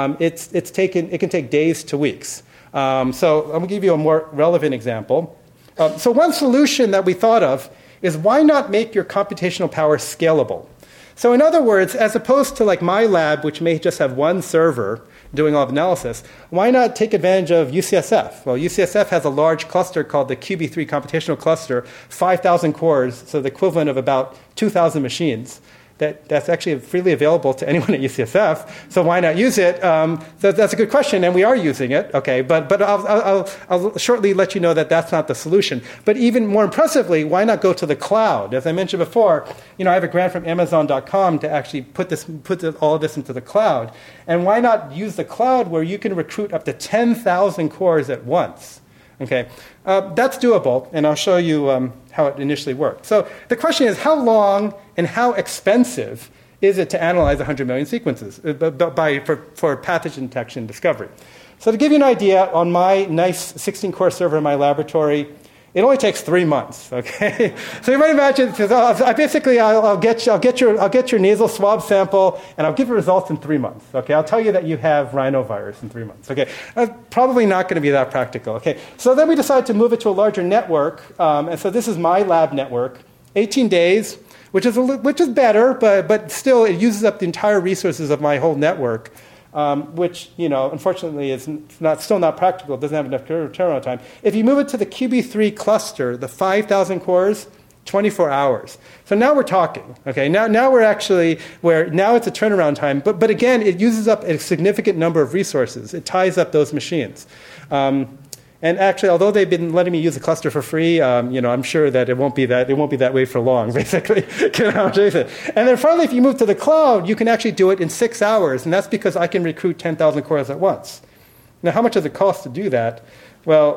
it can take days to weeks. So I'm going to give you a more relevant example. So one solution that we thought of is why not make your computational power scalable? So in other words, as opposed to like my lab, which may just have one server doing all the analysis, why not take advantage of UCSF? Well, UCSF has a large cluster called the QB3 computational cluster, 5,000 cores, so the equivalent of about 2,000 machines. That's actually freely available to anyone at UCSF, so why not use it? So that's a good question, and we are using it. Okay, but I'll shortly let you know that that's not the solution. But even more impressively, why not go to the cloud? As I mentioned before, I have a grant from Amazon.com to actually put all of this into the cloud, and why not use the cloud where you can recruit up to 10,000 cores at once? Okay, that's doable, and I'll show you how it initially worked. So the question is, how long and how expensive is it to analyze 100 million sequences for pathogen detection and discovery? So to give you an idea, on my nice 16-core server in my laboratory, it only takes 3 months. Okay, so you might imagine, I'll get your nasal swab sample and I'll give you results in 3 months. Okay, I'll tell you that you have rhinovirus in 3 months. Okay, probably not going to be that practical. Okay, so then we decided to move it to a larger network, and so this is my lab network, 18 days, which is better, but still it uses up the entire resources of my whole network. Which, unfortunately is still not practical. It doesn't have enough turnaround time. If you move it to the QB3 cluster, the 5,000 cores, 24 hours. So now we're talking. Okay, now we're actually now it's a turnaround time. But again, it uses up a significant number of resources. It ties up those machines. And actually, although they've been letting me use the cluster for free, I'm sure that it won't be that way for long, basically. And then finally, if you move to the cloud, you can actually do it in 6 hours, and that's because I can recruit 10,000 cores at once. Now, how much does it cost to do that? Well,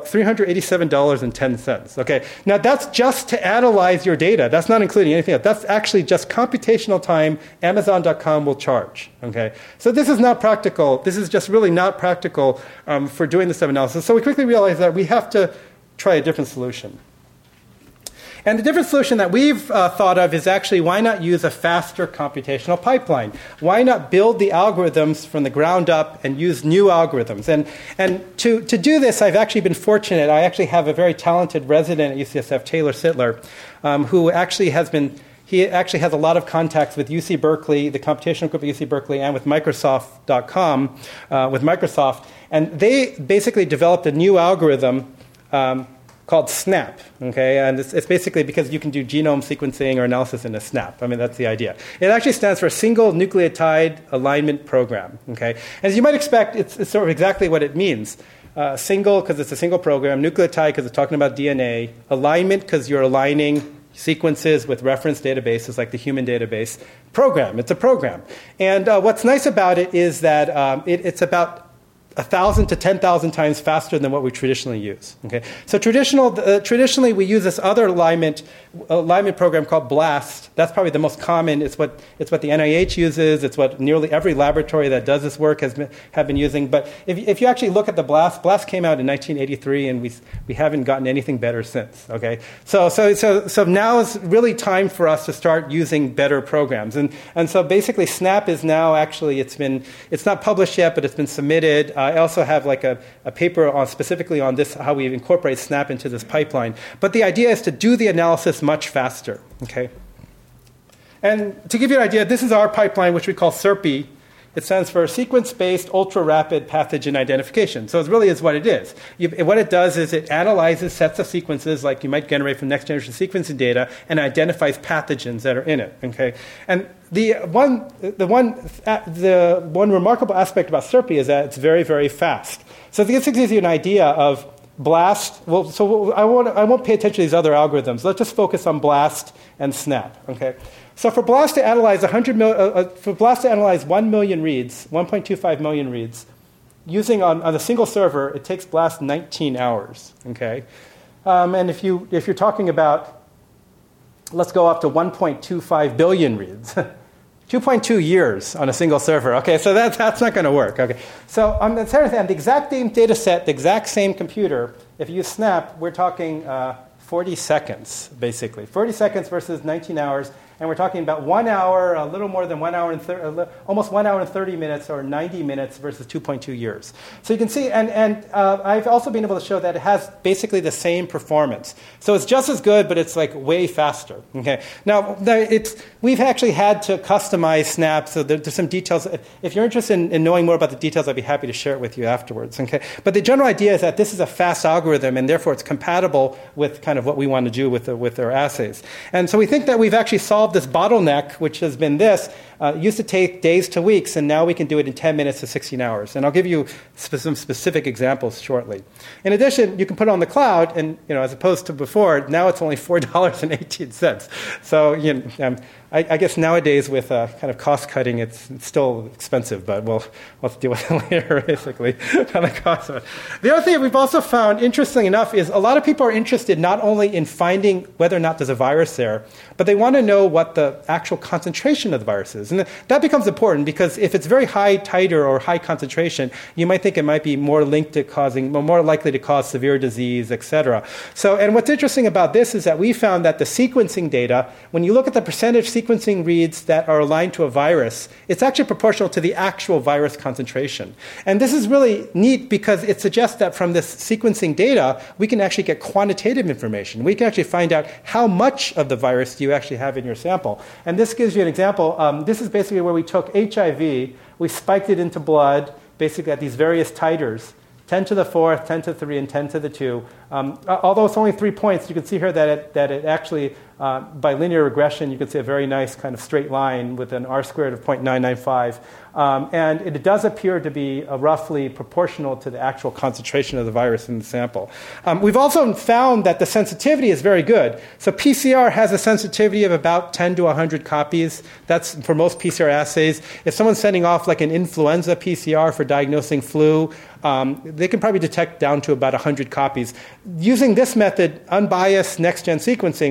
$387.10. Okay, now that's just to analyze your data. That's not including anything else. That's actually just computational time Amazon.com will charge. Okay, so this is not practical. This is just really not practical for doing this type of analysis. So we quickly realized that we have to try a different solution. And the different solution that we've thought of is actually, why not use a faster computational pipeline? Why not build the algorithms from the ground up and use new algorithms? And to do this, I've actually been fortunate. I actually have a very talented resident at UCSF, Taylor Sittler, who actually has a lot of contacts with UC Berkeley, the computational group at UC Berkeley, and with Microsoft.com, with Microsoft. And they basically developed a new algorithm called SNAP, okay? And it's basically because you can do genome sequencing or analysis in a SNAP. I mean, that's the idea. It actually stands for Single Nucleotide Alignment Program, okay? As you might expect, it's sort of exactly what it means. Single, because it's a single program. Nucleotide, because it's talking about DNA. Alignment, because you're aligning sequences with reference databases like the human database. Program, it's a program. And what's nice about it is that it's about 1,000 to 10,000 times faster than what we traditionally use. Okay, so traditionally we use this other alignment program called BLAST. That's probably the most common. It's what the NIH uses. It's what nearly every laboratory that does this work have been using. But if you actually look at the BLAST came out in 1983, and we haven't gotten anything better since. Okay, so now is really time for us to start using better programs. And so basically, SNAP is now actually it's not published yet, but it's been submitted. I also have like a paper specifically on this, how we incorporate SNAP into this pipeline. But the idea is to do the analysis much faster. Okay. And to give you an idea, this is our pipeline, which we call SERPI. It stands for Sequence-Based Ultra-Rapid Pathogen Identification. So it really is what it is. What it does is it analyzes sets of sequences like you might generate from next-generation sequencing data and identifies pathogens that are in it. Okay, and the one remarkable aspect about SERPI is that it's very, very fast. So this gives you an idea of BLAST. Well, so I won't pay attention to these other algorithms. Let's just focus on BLAST and SNAP. Okay. So for BLAST to analyze 1 million reads, 1.25 million reads, using on a single server, it takes BLAST 19 hours. Okay, and if you're talking about, let's go up to 1.25 billion reads, 2.2 years on a single server. Okay, so that's not going to work. Okay, so on the exact same data set, the exact same computer, if you use SNAP, we're talking 40 seconds basically, 40 seconds versus 19 hours. And we're talking about 1 hour, a little more than 1 hour and almost 1 hour and 30 minutes, or 90 minutes versus 2.2 years. So you can see, and I've also been able to show that it has basically the same performance. So it's just as good, but it's like way faster. Okay. Now we've actually had to customize SNAP, so there's some details. If you're interested in knowing more about the details, I'd be happy to share it with you afterwards. Okay. But the general idea is that this is a fast algorithm, and therefore it's compatible with kind of what we want to do with our assays. And so we think that we've actually solved this bottleneck, which has been this. Used to take days to weeks, and now we can do it in 10 minutes to 16 hours. And I'll give you some specific examples shortly. In addition, you can put it on the cloud, and as opposed to before, now it's only $4.18. So I guess nowadays with kind of cost cutting, it's still expensive, but we'll deal with it later, basically, on the cost of it. The other thing we've also found, interesting enough, is a lot of people are interested not only in finding whether or not there's a virus there, but they want to know what the actual concentration of the virus is. And that becomes important because if it's very high titer or high concentration, you might think it might be more linked to more likely to cause severe disease, et cetera. So, and what's interesting about this is that we found that the sequencing data, when you look at the percentage sequencing reads that are aligned to a virus, it's actually proportional to the actual virus concentration. And this is really neat because it suggests that from this sequencing data, we can actually get quantitative information. We can actually find out how much of the virus do you actually have in your sample. And this gives you an example. This is basically where we took HIV, we spiked it into blood, basically at these various titers, 10 to the 4th, 10 to the 3, and 10 to the 2. Although it's only 3 points, you can see here that it actually, by linear regression, you can see a very nice kind of straight line with an R-squared of 0.995. And it does appear to be roughly proportional to the actual concentration of the virus in the sample. We've also found that the sensitivity is very good. So PCR has a sensitivity of about 10 to 100 copies. That's for most PCR assays. If someone's sending off like an influenza PCR for diagnosing flu, they can probably detect down to about 100 copies. Using this method, unbiased next-gen sequencing,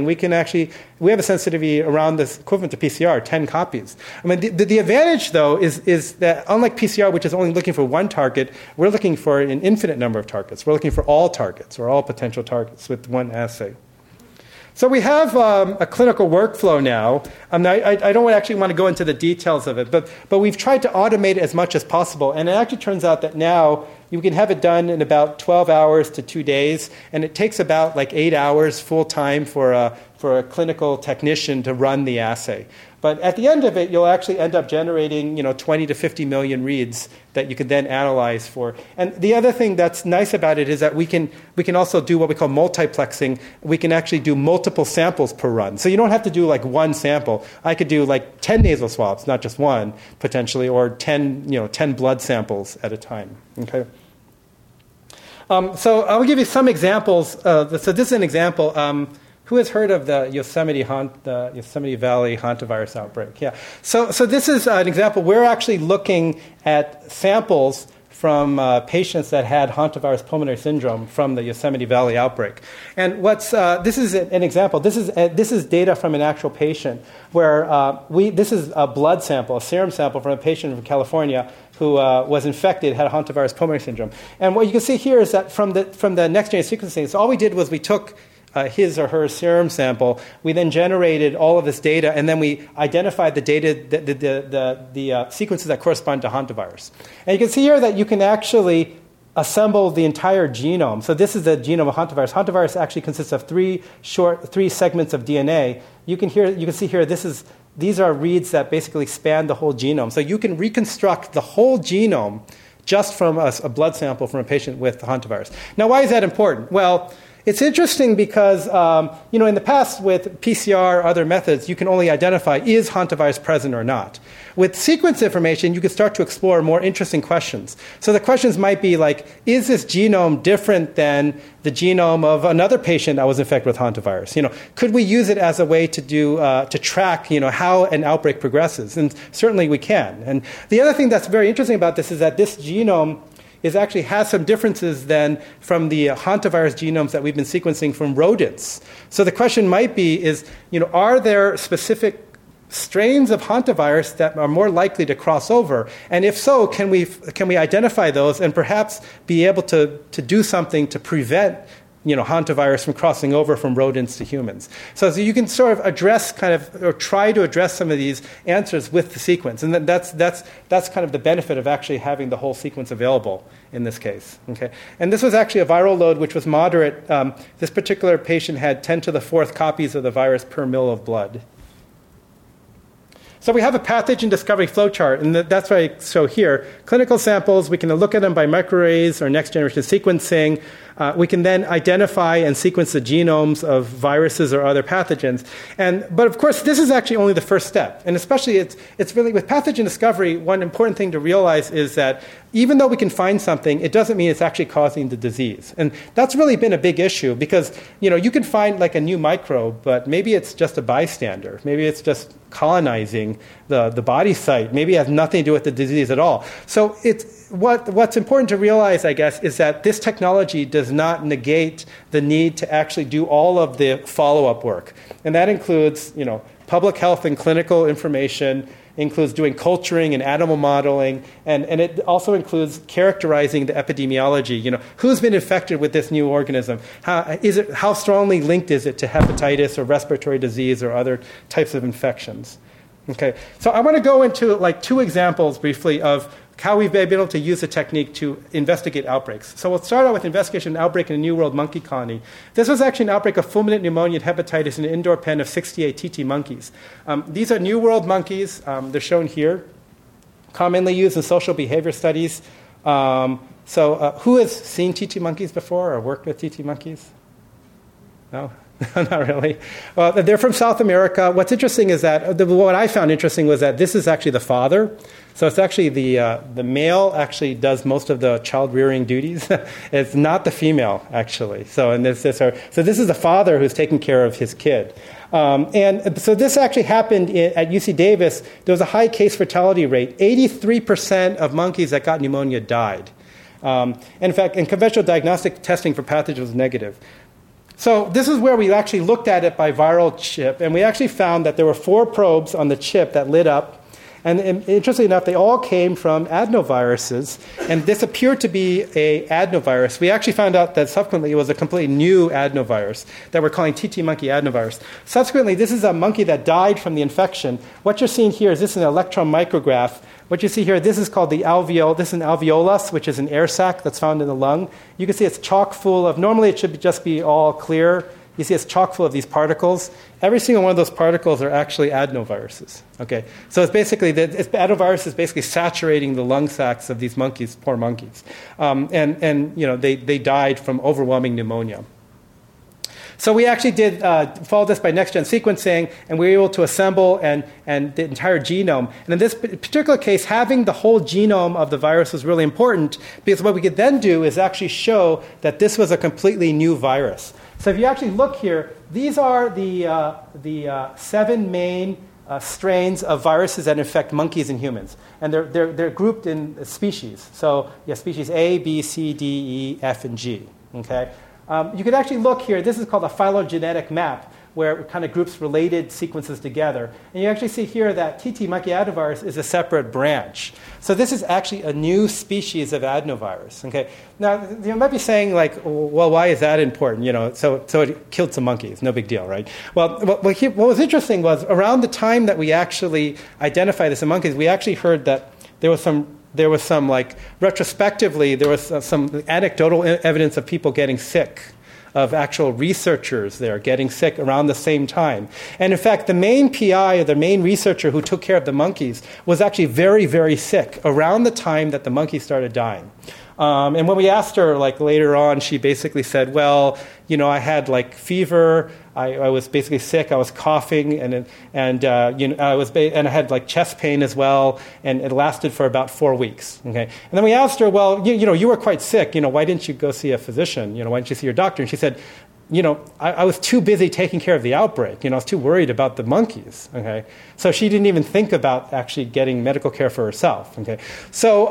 we have a sensitivity around this equivalent to PCR, 10 copies. I mean, the advantage, though, is that unlike PCR, which is only looking for one target, we're looking for an infinite number of targets. We're looking for all targets, or all potential targets with one assay. So we have a clinical workflow now. I don't actually want to go into the details of it, but we've tried to automate it as much as possible. And it actually turns out that now you can have it done in about 12 hours to 2 days, and it takes about like 8 hours full time for a clinical technician to run the assay. But at the end of it, you'll actually end up generating 20 to 50 million reads that you can then analyze for. And the other thing that's nice about it is that we can also do what we call multiplexing. We can actually do multiple samples per run. So you don't have to do like one sample. I could do like 10 nasal swabs, not just one, potentially, or 10 blood samples at a time. Okay. So I'll give you some examples. So this is an example. Who has heard of the Yosemite Valley hantavirus outbreak? Yeah. So this is an example. We're actually looking at samples from patients that had hantavirus pulmonary syndrome from the Yosemite Valley outbreak. And this is an example. This is data from an actual patient where this is a blood sample, a serum sample from a patient from California who was infected, had hantavirus pulmonary syndrome. And what you can see here is that from the next-generation sequencing, so all we did was we took his or her serum sample. We then generated all of this data, and then we identified the data, the sequences that correspond to hantavirus. And you can see here that you can actually assemble the entire genome. So this is the genome of hantavirus. Hantavirus actually consists of three segments of DNA. You can see here these are reads that basically span the whole genome. So you can reconstruct the whole genome just from a blood sample from a patient with hantavirus. Now, why is that important? Well, it's interesting because, in the past with PCR or other methods, you can only identify is hantavirus present or not. With sequence information, you can start to explore more interesting questions. So the questions might be like, is this genome different than the genome of another patient that was infected with hantavirus? Could we use it as a way to track, how an outbreak progresses? And certainly we can. And the other thing that's very interesting about this is that this genome actually has some differences than from the hantavirus genomes that we've been sequencing from rodents. So the question might be are there specific strains of hantavirus that are more likely to cross over? And if so, can we identify those and perhaps be able to do something to prevent hantavirus from crossing over from rodents to humans? So you can sort of address or try to address some of these answers with the sequence. And that's kind of the benefit of actually having the whole sequence available in this case. Okay? And this was actually a viral load which was moderate. This particular patient had 10 to the 4th copies of the virus per mil of blood. So we have a pathogen discovery flowchart, and that's what I show here. Clinical samples, we can look at them by microarrays or next-generation sequencing. We can then identify and sequence the genomes of viruses or other pathogens. But of course, this is actually only the first step. And especially, it's really, with pathogen discovery, one important thing to realize is that even though we can find something, it doesn't mean it's actually causing the disease. And that's really been a big issue because, you can find like a new microbe, but maybe it's just a bystander. Maybe it's just colonizing the body site. Maybe it has nothing to do with the disease at all. So what's important to realize, I guess, is that this technology does not negate the need to actually do all of the follow-up work. And that includes, public health and clinical information, includes doing culturing and animal modeling, and it also includes characterizing the epidemiology. Who's been infected with this new organism? How strongly linked is it to hepatitis or respiratory disease or other types of infections? Okay, so I want to go into like 2 examples briefly of how we've been able to use the technique to investigate outbreaks. So we'll start out with investigation of an outbreak in a New World monkey colony. This was actually an outbreak of fulminant pneumonia and hepatitis in an indoor pen of 68 TT monkeys. These are New World monkeys. They're shown here, commonly used in social behavior studies. So who has seen TT monkeys before or worked with TT monkeys? No? Not really. Well, they're from South America. What's interesting is that, what I found interesting was that this is actually the father. So it's actually the male actually does most of the child rearing duties. It's not the female, actually. So this is the father who's taking care of his kid. And so this actually happened at UC Davis. There was a high case fatality rate. 83% of monkeys that got pneumonia died. And in fact, in conventional diagnostic testing for pathogens was negative. So this is where we actually looked at it by viral chip, and we actually found that there were 4 probes on the chip that lit up. And interestingly enough, they all came from adenoviruses, and this appeared to be an adenovirus. We actually found out that subsequently it was a completely new adenovirus that we're calling TT monkey adenovirus. Subsequently, this is a monkey that died from the infection. What you're seeing here is this is an electron micrograph. What you see here, this is called this is an alveolus, which is an air sac that's found in the lung. You can see it's chock full of, normally it should just be all clear. You see it's chock full of these particles. Every single one of those particles are actually adenoviruses. Okay, so it's basically, adenovirus is basically saturating the lung sacs of these monkeys, poor monkeys. They died from overwhelming pneumonia. So we actually did follow this by next-gen sequencing, and we were able to assemble and the entire genome. And in this particular case, having the whole genome of the virus was really important, because what we could then do is actually show that this was a completely new virus. So if you actually look here, these are the 7 main strains of viruses that infect monkeys and humans. And they're grouped in species. So you have species A, B, C, D, E, F, and G. Okay? You can actually look here. This is called a phylogenetic map, where it kind of groups related sequences together. And you actually see here that TT monkey adenovirus is a separate branch. So this is actually a new species of adenovirus. Okay? Now, you might be saying, like, well, why is that important? You know, so it killed some monkeys. No big deal, right? Well, what was interesting was around the time that we actually identified this in monkeys, we actually heard that there was some like, retrospectively, there was some anecdotal evidence of people getting sick, of actual researchers there getting sick around the same time. And in fact, the main PI, or the main researcher who took care of the monkeys, was actually very, very sick around the time that the monkeys started dying. And when we asked her, like, later on, she basically said, well, you know, I had, like, fever. I was basically sick. I was coughing, and I had, like, chest pain as well, and it lasted for about 4 weeks. Okay, and then we asked her, well, you know, you were quite sick. You know, why didn't you go see a physician? You know, why didn't you see your doctor? And she said, you know, I was too busy taking care of the outbreak. You know, I was too worried about the monkeys. Okay, so she didn't even think about actually getting medical care for herself. Okay, so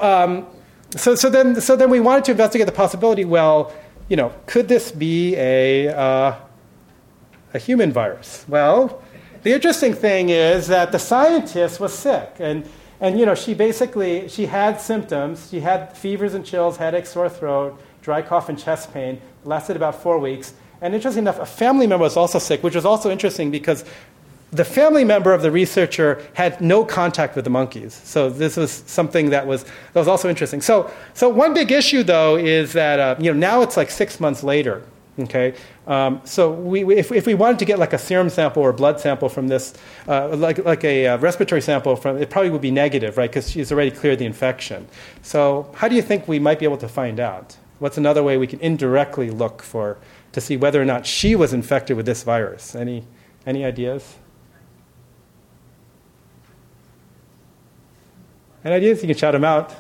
then we wanted to investigate the possibility. Well, you know, could this be a human virus? Well, the interesting thing is that the scientist was sick, and you know, she had symptoms. She had fevers and chills, headache, sore throat, dry cough, and chest pain. It lasted about 4 weeks. And interesting enough, a family member was also sick, which was also interesting because the family member of the researcher had no contact with the monkeys. So this was something that was also interesting. So one big issue, though, is that you know, now it's like 6 months later. Okay, so if we wanted to get like a serum sample or blood sample from this, like a respiratory sample from, it probably would be negative, right? Because she's already cleared the infection. So how do you think we might be able to find out? What's another way we can indirectly look to see whether or not she was infected with this virus? Any ideas? Any ideas? You can shout them out.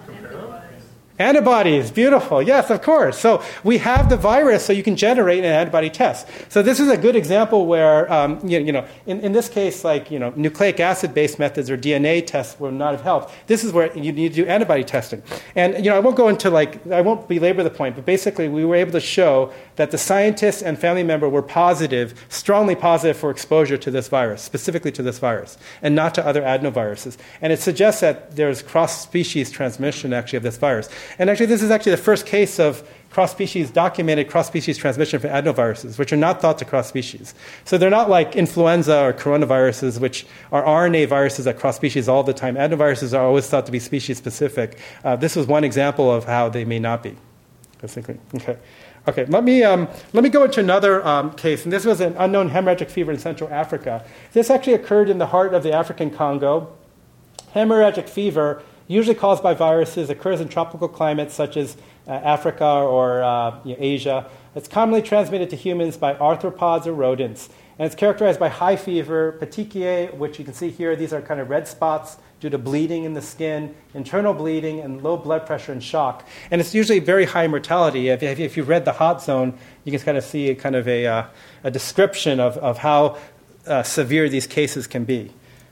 Antibodies, beautiful. Yes, of course. So we have the virus, so you can generate an antibody test. So this is a good example where, you know, in this case, like, you know, nucleic acid-based methods or DNA tests would not have helped. This is where you need to do antibody testing. And, you know, I won't belabor the point, but basically we were able to show that the scientists and family member were positive, strongly positive for exposure to this virus, specifically to this virus, and not to other adenoviruses. And it suggests that there's cross-species transmission, actually, of this virus. And actually, this is actually the first case of documented cross-species transmission for adenoviruses, which are not thought to cross-species. So they're not like influenza or coronaviruses, which are RNA viruses that cross-species all the time. Adenoviruses are always thought to be species-specific. This was one example of how they may not be, basically. Okay, let me go into another case. And this was an unknown hemorrhagic fever in Central Africa. This actually occurred in the heart of the African Congo. Hemorrhagic fever, usually caused by viruses, occurs in tropical climates such as Africa or Asia. It's commonly transmitted to humans by arthropods or rodents. And it's characterized by high fever, petechiae, which you can see here. These are kind of red spots due to bleeding in the skin, internal bleeding, and low blood pressure and shock. And it's usually very high mortality. If you've read The Hot Zone, you can kind of see a description of how severe these cases can be.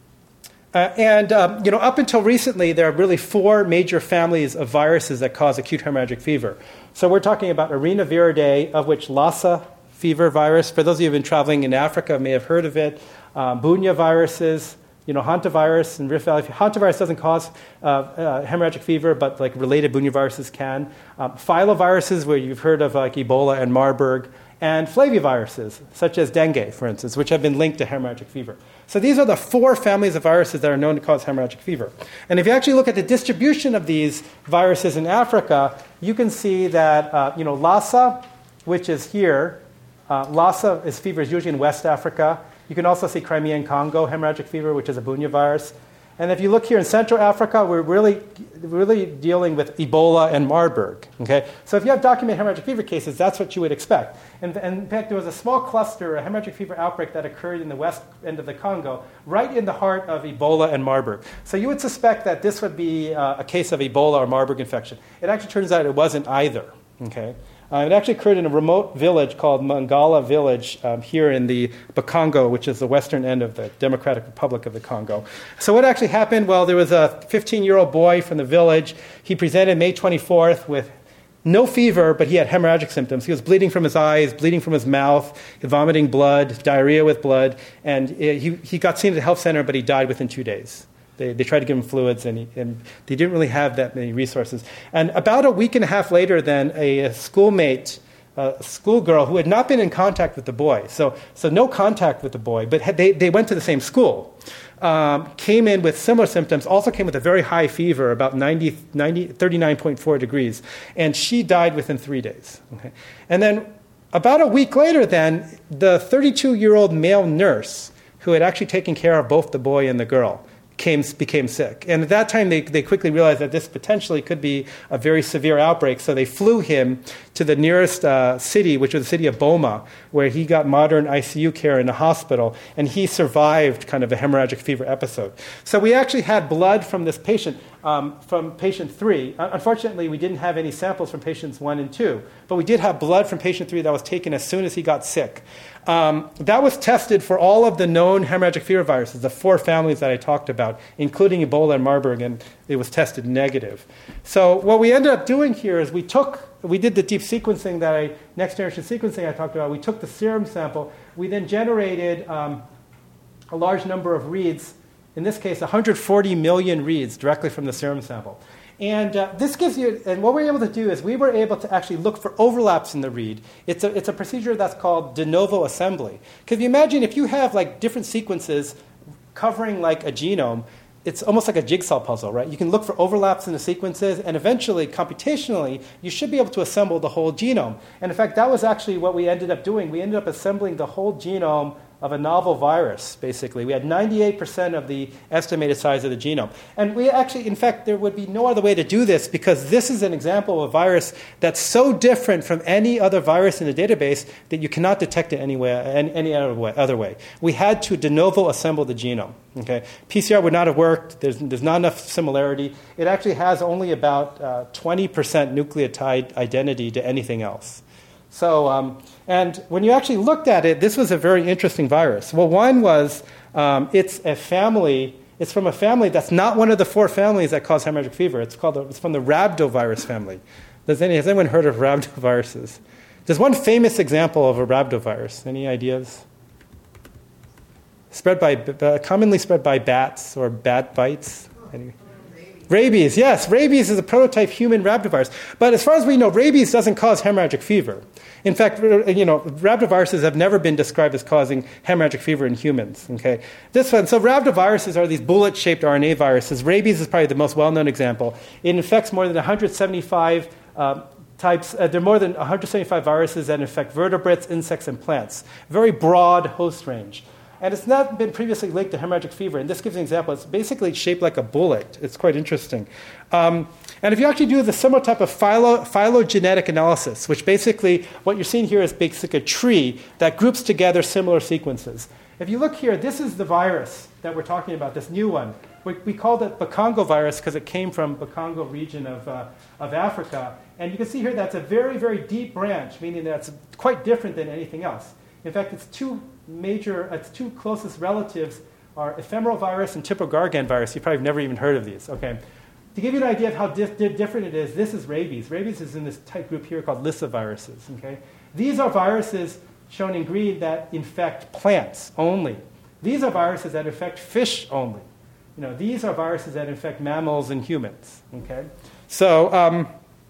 You know, up until recently, there are really 4 major families of viruses that cause acute hemorrhagic fever. So we're talking about Arinaviridae, of which Lassa fever virus, for those of you who have been traveling in Africa may have heard of it, Bunya viruses, you know, hantavirus and Rift Valley. Hantavirus doesn't cause hemorrhagic fever, but like related Bunya viruses can. Filoviruses, where you've heard of like Ebola and Marburg, and flaviviruses, such as dengue, for instance, which have been linked to hemorrhagic fever. So these are the 4 families of viruses that are known to cause hemorrhagic fever. And if you actually look at the distribution of these viruses in Africa, you can see that, you know, Lassa, which is here, Lassa fever is usually in West Africa. You can also see Crimean Congo hemorrhagic fever, which is a Bunya virus. And if you look here in Central Africa, we're really dealing with Ebola and Marburg. Okay? So if you have documented hemorrhagic fever cases, that's what you would expect. And in fact, there was a small cluster, a hemorrhagic fever outbreak that occurred in the west end of the Congo, right in the heart of Ebola and Marburg. So you would suspect that this would be a case of Ebola or Marburg infection. It actually turns out it wasn't either. Okay? It actually occurred in a remote village called Mangala Village here in the Bakongo, which is the western end of the Democratic Republic of the Congo. So what actually happened? Well, there was a 15-year-old boy from the village. He presented May 24th with no fever, but he had hemorrhagic symptoms. He was bleeding from his eyes, bleeding from his mouth, vomiting blood, diarrhea with blood, and he got seen at the health center, but he died within 2 days. They tried to give him fluids, and they didn't really have that many resources. And about a week and a half later, then, a schoolmate, a schoolgirl who had not been in contact with the boy, so no contact with the boy, but they went to the same school, came in with similar symptoms, also came with a very high fever, about 39.4 degrees, and she died within 3 days. Okay? And then about a week later, then, the 32-year-old male nurse who had actually taken care of both the boy and the girl became sick. And at that time, they quickly realized that this potentially could be a very severe outbreak, so they flew him to the nearest city, which was the city of Boma, where he got modern ICU care in a hospital, and he survived kind of a hemorrhagic fever episode. So we actually had blood from this patient, from patient 3. Unfortunately, we didn't have any samples from patients 1 and 2, but we did have blood from patient 3 that was taken as soon as he got sick. That was tested for all of the known hemorrhagic fever viruses, the 4 families that I talked about, including Ebola and Marburg, and it was tested negative. So what we ended up doing here is we did the deep sequencing next generation sequencing I talked about. We took the serum sample. We then generated a large number of reads, in this case 140 million reads directly from the serum sample. And this gives you, and what we're able to do is we were able to actually look for overlaps in the read. It's a procedure that's called de novo assembly. Because you imagine if you have like different sequences covering like a genome, it's almost like a jigsaw puzzle, right? You can look for overlaps in the sequences, and eventually, computationally, you should be able to assemble the whole genome. And in fact, that was actually what we ended up doing. We ended up assembling the whole genome of a novel virus, basically. We had 98% of the estimated size of the genome. And we actually, in fact, there would be no other way to do this because this is an example of a virus that's so different from any other virus in the database that you cannot detect it any other way. We had to de novo assemble the genome. Okay? PCR would not have worked. There's not enough similarity. It actually has only about 20% nucleotide identity to anything else. So, and when you actually looked at it, this was a very interesting virus. Well, one was it's from a family that's not one of the 4 families that cause hemorrhagic fever. It's from the rhabdovirus family. Has anyone heard of rhabdoviruses? There's one famous example of a rhabdovirus. Any ideas? Commonly spread by bats or bat bites. Rabies, yes. Rabies is a prototype human rhabdovirus. But as far as we know, rabies doesn't cause hemorrhagic fever. In fact, rhabdoviruses have never been described as causing hemorrhagic fever in humans. Okay, so rhabdoviruses are these bullet-shaped RNA viruses. Rabies is probably the most well-known example. It infects more than 175 types. There are more than 175 viruses that infect vertebrates, insects, and plants. Very broad host range. And it's not been previously linked to hemorrhagic fever. And this gives an example. It's basically shaped like a bullet. It's quite interesting. And if you actually do the similar type of phylogenetic analysis, which basically what you're seeing here is basically a tree that groups together similar sequences. If you look here, this is the virus that we're talking about, this new one. We called it Bakongo virus because it came from Bakongo region of Africa. And you can see here that's a very, very deep branch, meaning that it's quite different than anything else. In fact, its two closest relatives are ephemeral virus and Typhlogargan virus. You probably have never even heard of these. Okay, to give you an idea of how different it is, this is rabies. Rabies is in this tight group here called lyssaviruses. Okay, these are viruses shown in green that infect plants only. These are viruses that infect fish only. These are viruses that infect mammals and humans. Okay, so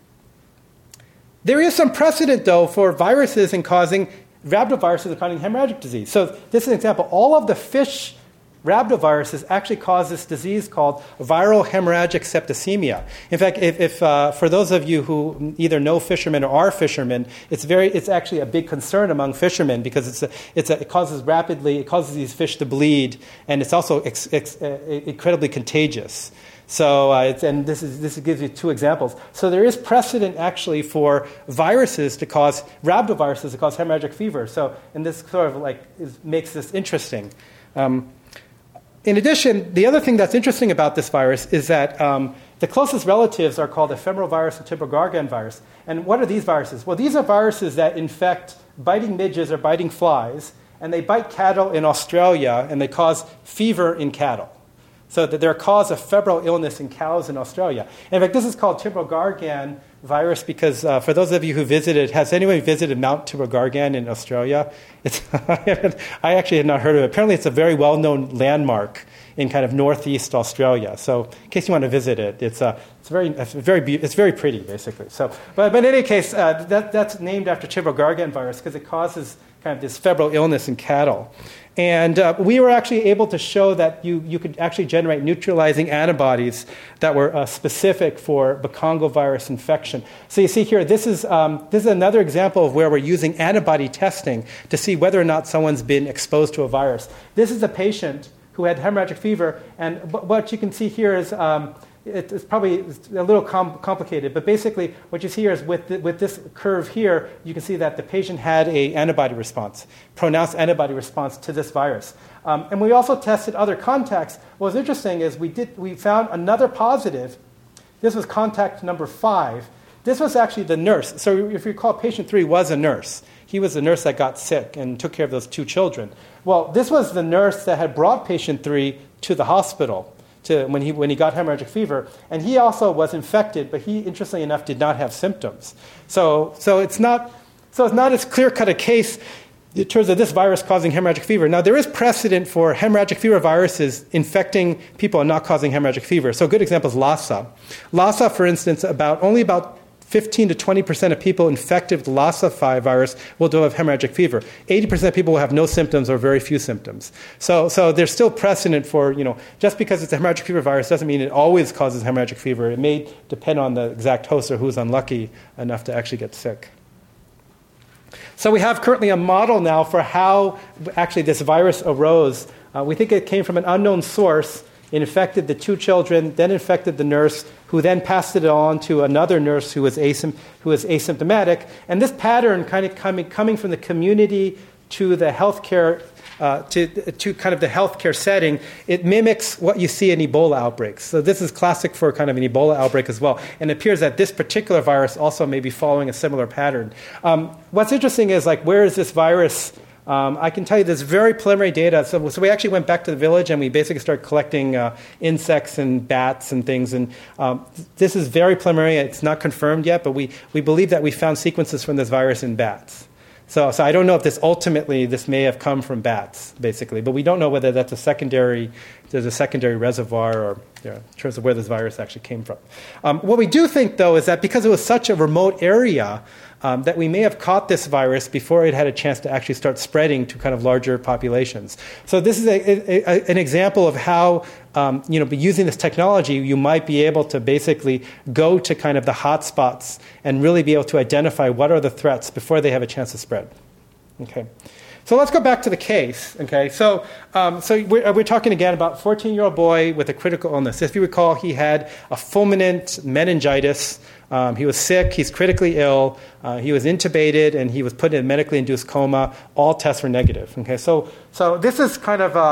there is some precedent though for viruses in causing rhabdoviruses are causing hemorrhagic disease. So this is an example. All of the fish rhabdoviruses actually cause this disease called viral hemorrhagic septicemia. In fact, if for those of you who either know fishermen or are fishermen, it's actually a big concern among fishermen because it causes these fish to bleed, and it's also incredibly contagious. So, and this gives you 2 examples. So there is precedent actually for rhabdoviruses to cause hemorrhagic fever. So, and this sort of makes this interesting. In addition, the other thing that's interesting about this virus is that The closest relatives are called ephemeral virus and Tibrogargan virus. And what are these viruses? Well, these are viruses that infect biting midges or biting flies, and they bite cattle in Australia, and they cause fever in cattle. So that they're a cause of febrile illness in cows in Australia. In fact, this is called Tibrogargan virus because for those of you who visited, has anyone visited Mount Tibrogargan in Australia? I actually had not heard of it. Apparently, it's a very well-known landmark in kind of northeast Australia. So, in case you want to visit it, it's very pretty, basically. So, but in any case, that's named after Tibrogargan virus because it causes kind of this febrile illness in cattle. And we were actually able to show that you could actually generate neutralizing antibodies that were specific for the Congo virus infection. So you see here, this is another example of where we're using antibody testing to see whether or not someone's been exposed to a virus. This is a patient who had hemorrhagic fever, and what you can see here is it's probably a little complicated, but basically what you see here is with this curve here, you can see that the patient had an antibody response, pronounced antibody response to this virus. And we also tested other contacts. What's interesting is we found another positive. This was contact number 5. This was actually the nurse. So if you recall, patient 3 was a nurse. He was the nurse that got sick and took care of those 2 children. Well, this was the nurse that had brought patient 3 to the hospital when he got hemorrhagic fever, and he also was infected, but he, interestingly enough, did not have symptoms. So it's not as clear-cut a case in terms of this virus causing hemorrhagic fever. Now, there is precedent for hemorrhagic fever viruses infecting people and not causing hemorrhagic fever. So a good example is Lassa. Lassa, for instance, only about 15 to 20% of people infected with Lassa virus will develop hemorrhagic fever. 80% of people will have no symptoms or very few symptoms. So there's still precedent for, just because it's a hemorrhagic fever virus doesn't mean it always causes hemorrhagic fever. It may depend on the exact host or who's unlucky enough to actually get sick. So we have currently a model now for how actually this virus arose. We think it came from an unknown source. It infected the 2 children, then infected the nurse, who then passed it on to another nurse who was asymptomatic. And this pattern kind of coming from the community to the healthcare, to kind of the healthcare setting, it mimics what you see in Ebola outbreaks. So this is classic for kind of an Ebola outbreak as well. And it appears that this particular virus also may be following a similar pattern. What's interesting is, where is this virus? I can tell you there's very preliminary data. So we actually went back to the village and we basically started collecting insects and bats and things. And this is very preliminary. It's not confirmed yet, but we believe that we found sequences from this virus in bats. So I don't know if this may have come from bats, basically. But we don't know whether there's a secondary reservoir or in terms of where this virus actually came from. What we do think, though, is that because it was such a remote area, that we may have caught this virus before it had a chance to actually start spreading to kind of larger populations. So this is an example of how, using this technology, you might be able to basically go to kind of the hot spots and really be able to identify what are the threats before they have a chance to spread. Okay. So let's go back to the case. Okay, so we're talking again about a 14-year-old boy with a critical illness. If you recall, he had a fulminant meningitis. He was sick. He's critically ill. He was intubated, and he was put in a medically induced coma. All tests were negative. Okay, so this is kind of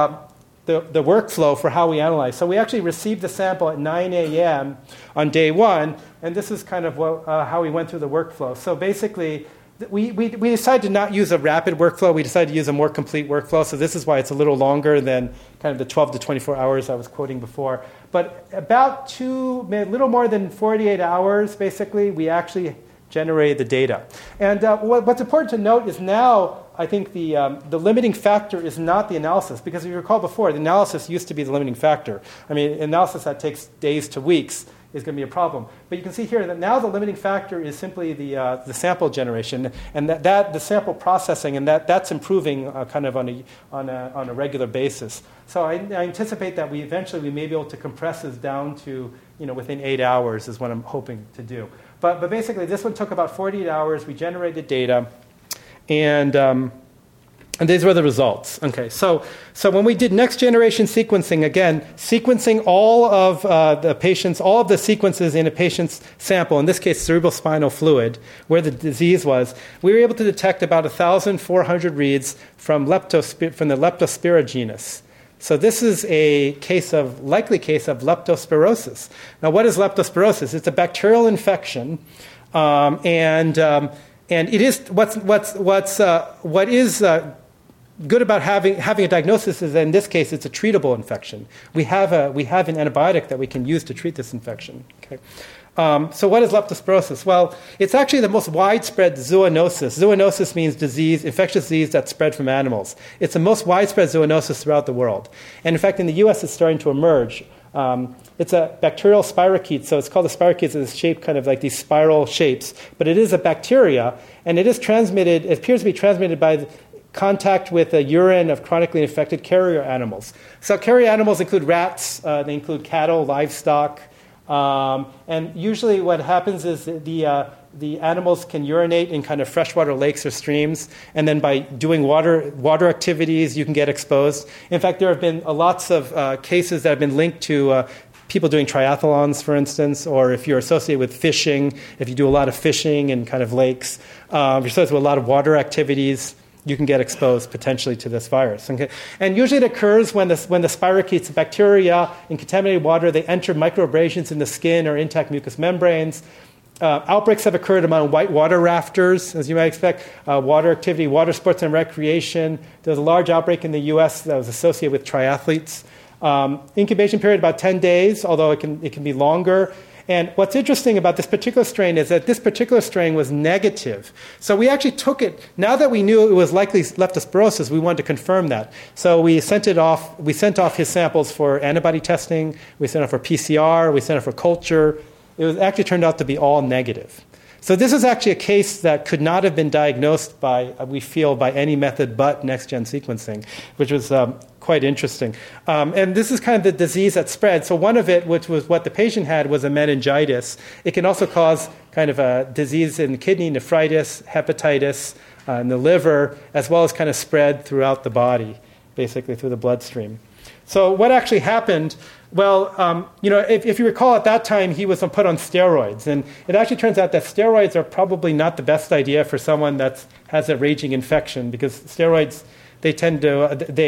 the workflow for how we analyze. So we actually received the sample at 9 a.m. on day 1, and this is kind of how we went through the workflow. So basically, we decided to not use a rapid workflow. We decided to use a more complete workflow. So this is why it's a little longer than kind of the 12 to 24 hours I was quoting before. But about a little more than 48 hours, basically, we actually generated the data. And what's important to note is now, I think the limiting factor is not the analysis. Because if you recall before, the analysis used to be the limiting factor. I mean, analysis that takes days to weeks is going to be a problem. But you can see here that now the limiting factor is simply the sample generation, and that the sample processing, and that's improving kind of on a regular basis. So I anticipate that we eventually may be able to compress this down to within 8 hours is what I'm hoping to do. But basically, this one took about 48 hours. We generated data, and these were the results. Okay, so when we did next generation sequencing, again, sequencing all of the sequences in a patient's sample, in this case cerebrospinal fluid, where the disease was, we were able to detect about 1,400 reads from the Leptospira genus. So this is a likely case of leptospirosis. Now, what is leptospirosis? It's a bacterial infection, and it is what is good about having a diagnosis is that in this case it's a treatable infection. We have an antibiotic that we can use to treat this infection. Okay. So what is leptospirosis? Well, it's actually the most widespread zoonosis. Zoonosis means disease, infectious disease that's spread from animals. It's the most widespread zoonosis throughout the world. And in fact, in the U.S., it's starting to emerge. It's a bacterial spirochete, so it's called a spirochete. It's shaped kind of like these spiral shapes. But it is a bacteria, and it appears to be transmitted by contact with the urine of chronically infected carrier animals. So carrier animals include rats, they include cattle, livestock, and usually what happens is the animals can urinate in kind of freshwater lakes or streams, and then by doing water activities, you can get exposed. In fact, there have been lots of cases that have been linked to people doing triathlons, for instance, or if you're associated with fishing, if you do a lot of fishing in kind of lakes, if you're associated with a lot of water activities, you can get exposed potentially to this virus. Okay? And usually it occurs when the spirochetes, bacteria in contaminated water, they enter microabrasions in the skin or intact mucous membranes. Outbreaks have occurred among whitewater rafters, as you might expect, water activity, water sports and recreation. There was a large outbreak in the U.S. that was associated with triathletes. Incubation period about 10 days, although it can be longer. And what's interesting about this particular strain is that this particular strain was negative. So we actually took it, now that we knew it was likely leptospirosis, we wanted to confirm that. So we sent off his samples for antibody testing, we sent it for PCR, we sent it for culture. It was actually turned out to be all negative. So this is actually a case that could not have been diagnosed we feel, by any method but next-gen sequencing, which was quite interesting. And this is kind of the disease that spread. So one of it, which was what the patient had, was a meningitis. It can also cause kind of a disease in the kidney, nephritis, hepatitis, in the liver, as well as kind of spread throughout the body, basically through the bloodstream. So what actually happened? Well, if you recall, at that time he was put on steroids, and it actually turns out that steroids are probably not the best idea for someone that has a raging infection, because steroids they tend to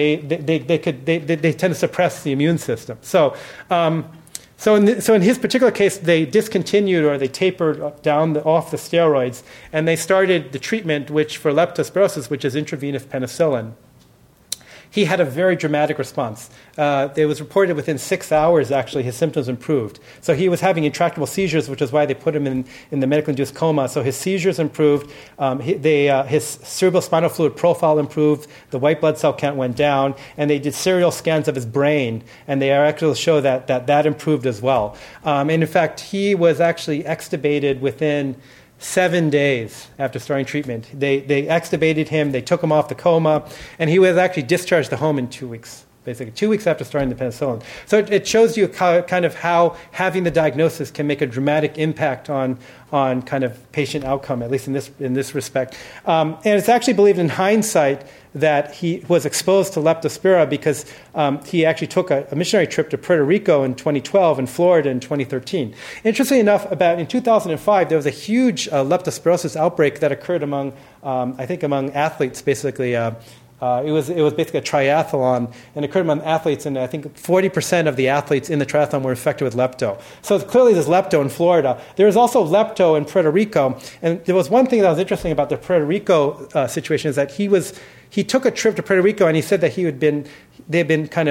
suppress the immune system. So in his particular case, they discontinued or they tapered down off the steroids, and they started the treatment, which for leptospirosis, which is intravenous penicillin. He had a very dramatic response. It was reported within 6 hours, actually, his symptoms improved. So he was having intractable seizures, which is why they put him in the medically-induced coma. So his seizures improved. His cerebrospinal fluid profile improved. The white blood cell count went down. And they did serial scans of his brain, and they actually show that improved as well. And in fact, he was actually extubated within 7 days after starting treatment. They extubated him, they took him off the coma, and he was actually discharged to home in 2 weeks, basically 2 weeks after starting the penicillin. So it shows you kind of how having the diagnosis can make a dramatic impact on kind of patient outcome, at least in this respect. And it's actually believed in hindsight that he was exposed to Leptospira because he actually took a missionary trip to Puerto Rico in 2012 and Florida in 2013. Interestingly enough, in 2005, there was a huge leptospirosis outbreak that occurred among athletes, basically. It was basically a triathlon, and it occurred among athletes, and I think 40% of the athletes in the triathlon were infected with lepto. So clearly there's lepto in Florida. There is also lepto in Puerto Rico, and there was one thing that was interesting about the Puerto Rico situation is that he took a trip to Puerto Rico, and he said that they had been kind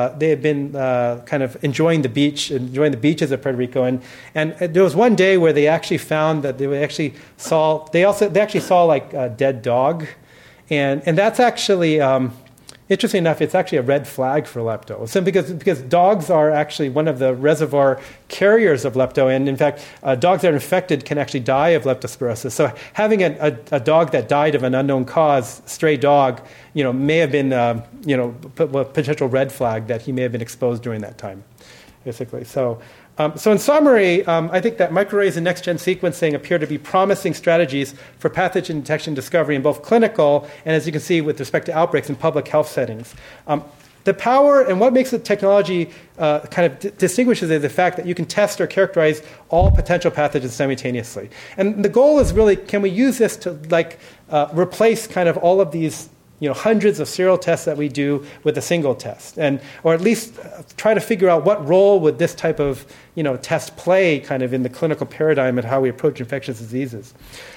of enjoying the beaches of Puerto Rico, and there was one day where they actually found that they actually saw like a dead dog. And that's actually, interesting enough, it's actually a red flag for lepto. So because dogs are actually one of the reservoir carriers of lepto, and in fact, dogs that are infected can actually die of leptospirosis. So having a dog that died of an unknown cause, stray dog, may have been, a potential red flag that he may have been exposed during that time, basically. So in summary, I think that microarrays and next-gen sequencing appear to be promising strategies for pathogen detection and discovery in both clinical and, as you can see, with respect to outbreaks in public health settings. The power and what makes the technology kind of distinguishes is the fact that you can test or characterize all potential pathogens simultaneously. And the goal is really, can we use this to replace kind of all of these hundreds of serial tests that we do with a single test, or at least try to figure out what role would this type of test play kind of in the clinical paradigm and how we approach infectious diseases.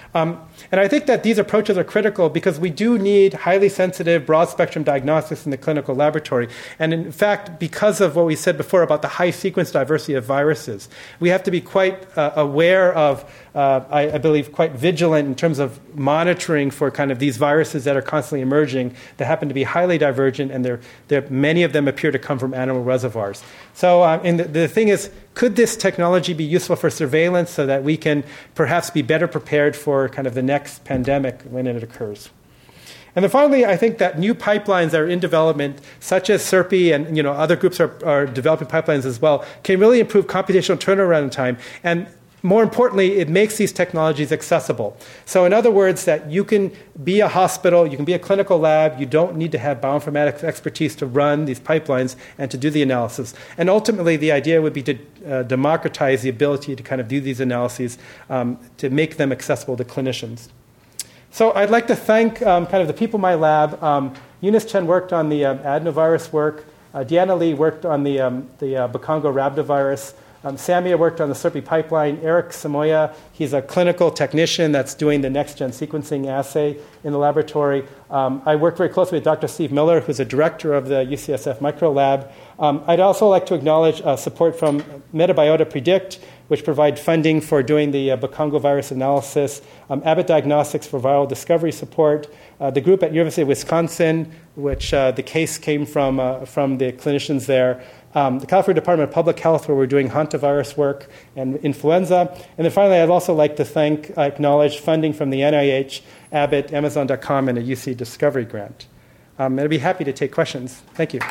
And I think that these approaches are critical because we do need highly sensitive, broad-spectrum diagnostics in the clinical laboratory. And in fact, because of what we said before about the high sequence diversity of viruses, we have to be quite aware of, I believe, quite vigilant in terms of monitoring for kind of these viruses that are constantly emerging that happen to be highly divergent, and many of them appear to come from animal reservoirs. So and the thing is, could this technology be useful for surveillance so that we can perhaps be better prepared for kind of the next pandemic when it occurs? And then finally, I think that new pipelines that are in development, such as SERPI and other groups are developing pipelines as well, can really improve computational turnaround time. And more importantly, it makes these technologies accessible. So in other words, that you can be a hospital, you can be a clinical lab, you don't need to have bioinformatics expertise to run these pipelines and to do the analysis. And ultimately, the idea would be to democratize the ability to kind of do these analyses to make them accessible to clinicians. So I'd like to thank kind of the people in my lab. Eunice Chen worked on the adenovirus work. Deanna Lee worked on the Bakongo rhabdovirus. Samia worked on the SERPI pipeline. Eric Samoya, he's a clinical technician that's doing the next-gen sequencing assay in the laboratory. I work very closely with Dr. Steve Miller, who's a director of the UCSF Microlab. I'd also like to acknowledge support from Metabiota Predict, which provide funding for doing the Bakongo virus analysis, Abbott Diagnostics for viral discovery support, the group at University of Wisconsin, which the case came from the clinicians there, the California Department of Public Health, where we're doing hantavirus work and influenza. And then finally, I'd also like to acknowledge funding from the NIH, Abbott, Amazon.com, and a UC Discovery grant. And I'd be happy to take questions. Thank you.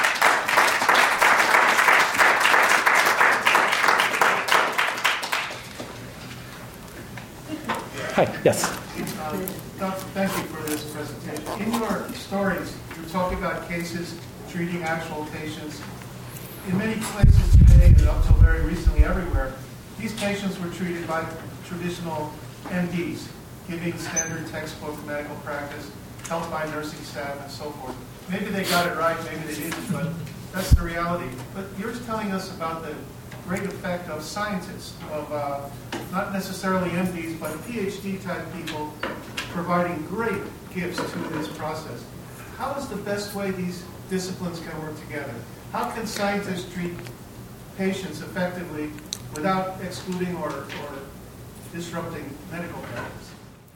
Hi, yes. Doctor, thank you for this presentation. In your stories, you talk about cases treating actual patients. In many places today, and up till very recently everywhere, these patients were treated by traditional MDs, giving standard textbook medical practice, helped by nursing staff and so forth. Maybe they got it right, maybe they didn't, but that's the reality. But you're telling us about the great effect of scientists, of not necessarily MDs, but PhD-type people providing great gifts to this process. How is the best way these disciplines can work together? How can scientists treat patients effectively without excluding or disrupting medical practice?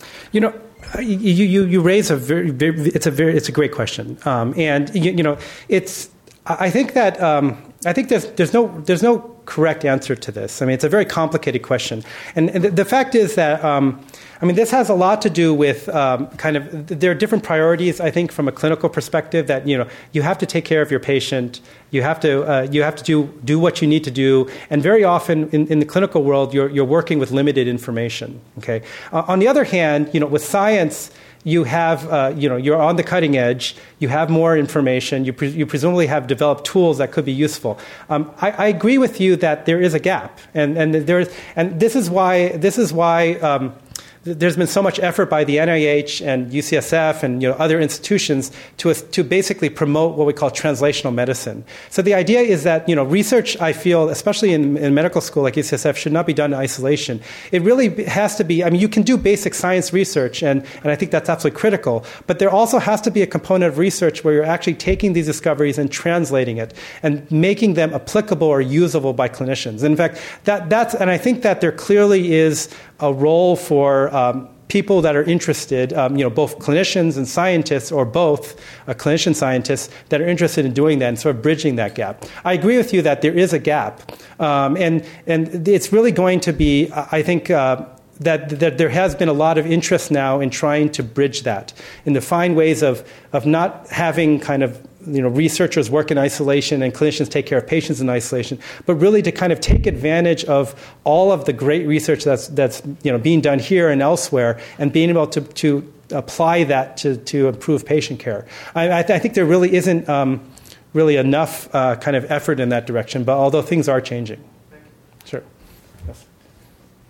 You raise it's a great question, and I think there's no correct answer to this. I mean, it's a very complicated question, and the fact is that this has a lot to do with there are different priorities. I think from a clinical perspective, that you have to take care of your patient, you have to do what you need to do, and very often in the clinical world, you're working with limited information. Okay. On the other hand, with science, you have, you're on the cutting edge. You have more information. You presumably have developed tools that could be useful. I agree with you that there is a gap, and this is why. There's been so much effort by the NIH and UCSF and other institutions to basically promote what we call translational medicine. So the idea is that research, I feel, especially in medical school like UCSF, should not be done in isolation. It really has to be. You can do basic science research, and I think that's absolutely critical. But there also has to be a component of research where you're actually taking these discoveries and translating it and making them applicable or usable by clinicians. In fact, and I think that there clearly is a role for people that are interested, both clinicians and scientists, or both clinician scientists that are interested in doing that and sort of bridging that gap. I agree with you that there is a gap, and it's really going to be, I think, that there has been a lot of interest now in trying to bridge that and to find ways of not having kind of researchers work in isolation and clinicians take care of patients in isolation, but really to kind of take advantage of all of the great research that's being done here and elsewhere, and being able to apply that to improve patient care. I think there really isn't really enough kind of effort in that direction, but although things are changing. Sure. Yes.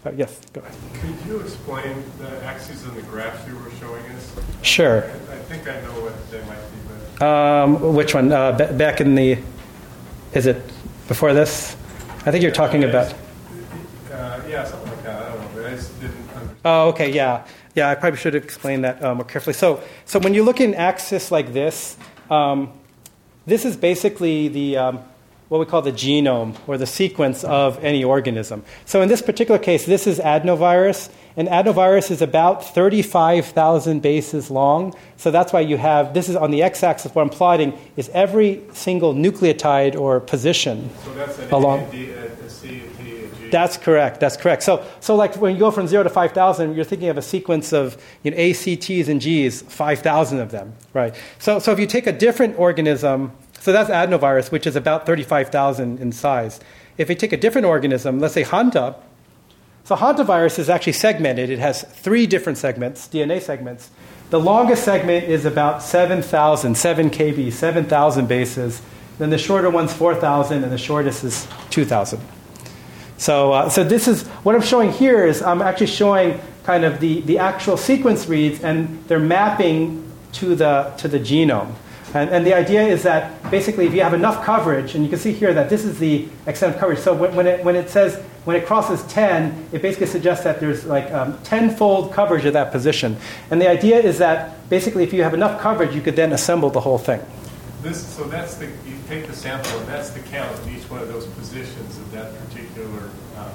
Yes, go ahead. Could you explain the axes and the graphs you were showing us? Sure. I think I know what they might be, but... Which one? Back in the... Is it before this? I think you're talking about... yeah, something like that. I don't know, but I just didn't understand. Oh, okay, yeah. Yeah, I probably should have explained that more carefully. So when you look in axis like this, this is basically the what we call the genome, or the sequence of any organism. So in this particular case, this is adenovirus, and adenovirus is about 35,000 bases long. So that's why you have, this is on the x-axis, what I'm plotting is every single nucleotide or position. So that's an along. A, a C, a T, a G. That's correct. That's correct. So like when you go from 0 to 5,000, you're thinking of a sequence of A, C, T's, and G's, 5,000 of them, right? So if you take a different organism, so that's adenovirus, which is about 35,000 in size. If you take a different organism, let's say Hanta, so hantavirus is actually segmented. It has 3 different segments, DNA segments. The longest segment is about 7,000, 7 kb, 7,000 bases. Then the shorter one's 4,000, and the shortest is 2,000. So this is, what I'm showing here is I'm actually showing kind of the actual sequence reads, and they're mapping to the genome. And the idea is that basically if you have enough coverage, and you can see here that this is the extent of coverage. So when it crosses 10, it basically suggests that there's like 10-fold coverage of that position. And the idea is that basically if you have enough coverage, you could then assemble the whole thing. So that's you take the sample, and that's the count of each one of those positions of that particular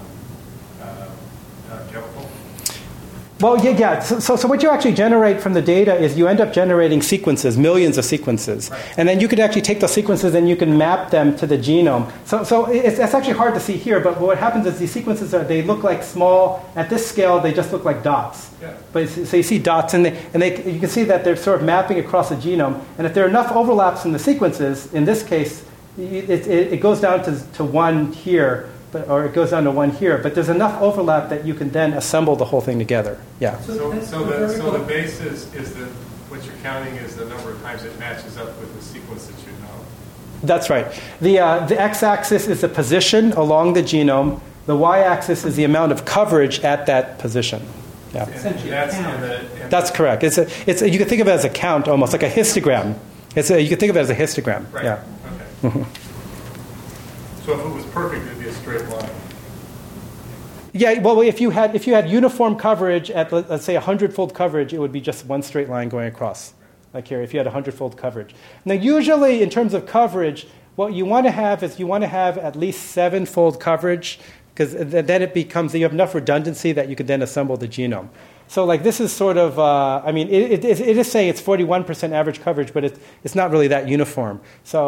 chemical. Well, yeah. So what you actually generate from the data is you end up generating sequences, millions of sequences. Right. And then you could actually take those sequences and you can map them to the genome. So it's actually hard to see here, but what happens is these sequences, they look like small, at this scale, they just look like dots. Yeah. But so you see dots, and you can see that they're sort of mapping across the genome. And if there are enough overlaps in the sequences, in this case, it goes down to 1 here, or it goes down to 1 here, but there's enough overlap that you can then assemble the whole thing together. Yeah. So the base is what you're counting is the number of times it matches up with the sequence that you know. That's right. The x-axis is the position along the genome. The y-axis is the amount of coverage at that position. Yeah. Essentially, That's correct. It's you can think of it as a count, almost like a histogram. You can think of it as a histogram. Right. Yeah. Okay. Mm-hmm. So if it was perfect, it'd be a straight line. Yeah, well, if you had uniform coverage at, let's say, 100-fold coverage, it would be just one straight line going across, like here, if you had 100-fold coverage. Now, usually, in terms of coverage, what you want to have is at least 7-fold coverage, because then it becomes, you have enough redundancy that you could then assemble the genome. So, like, this is sort of, it is saying it's 41% average coverage, but it's not really that uniform.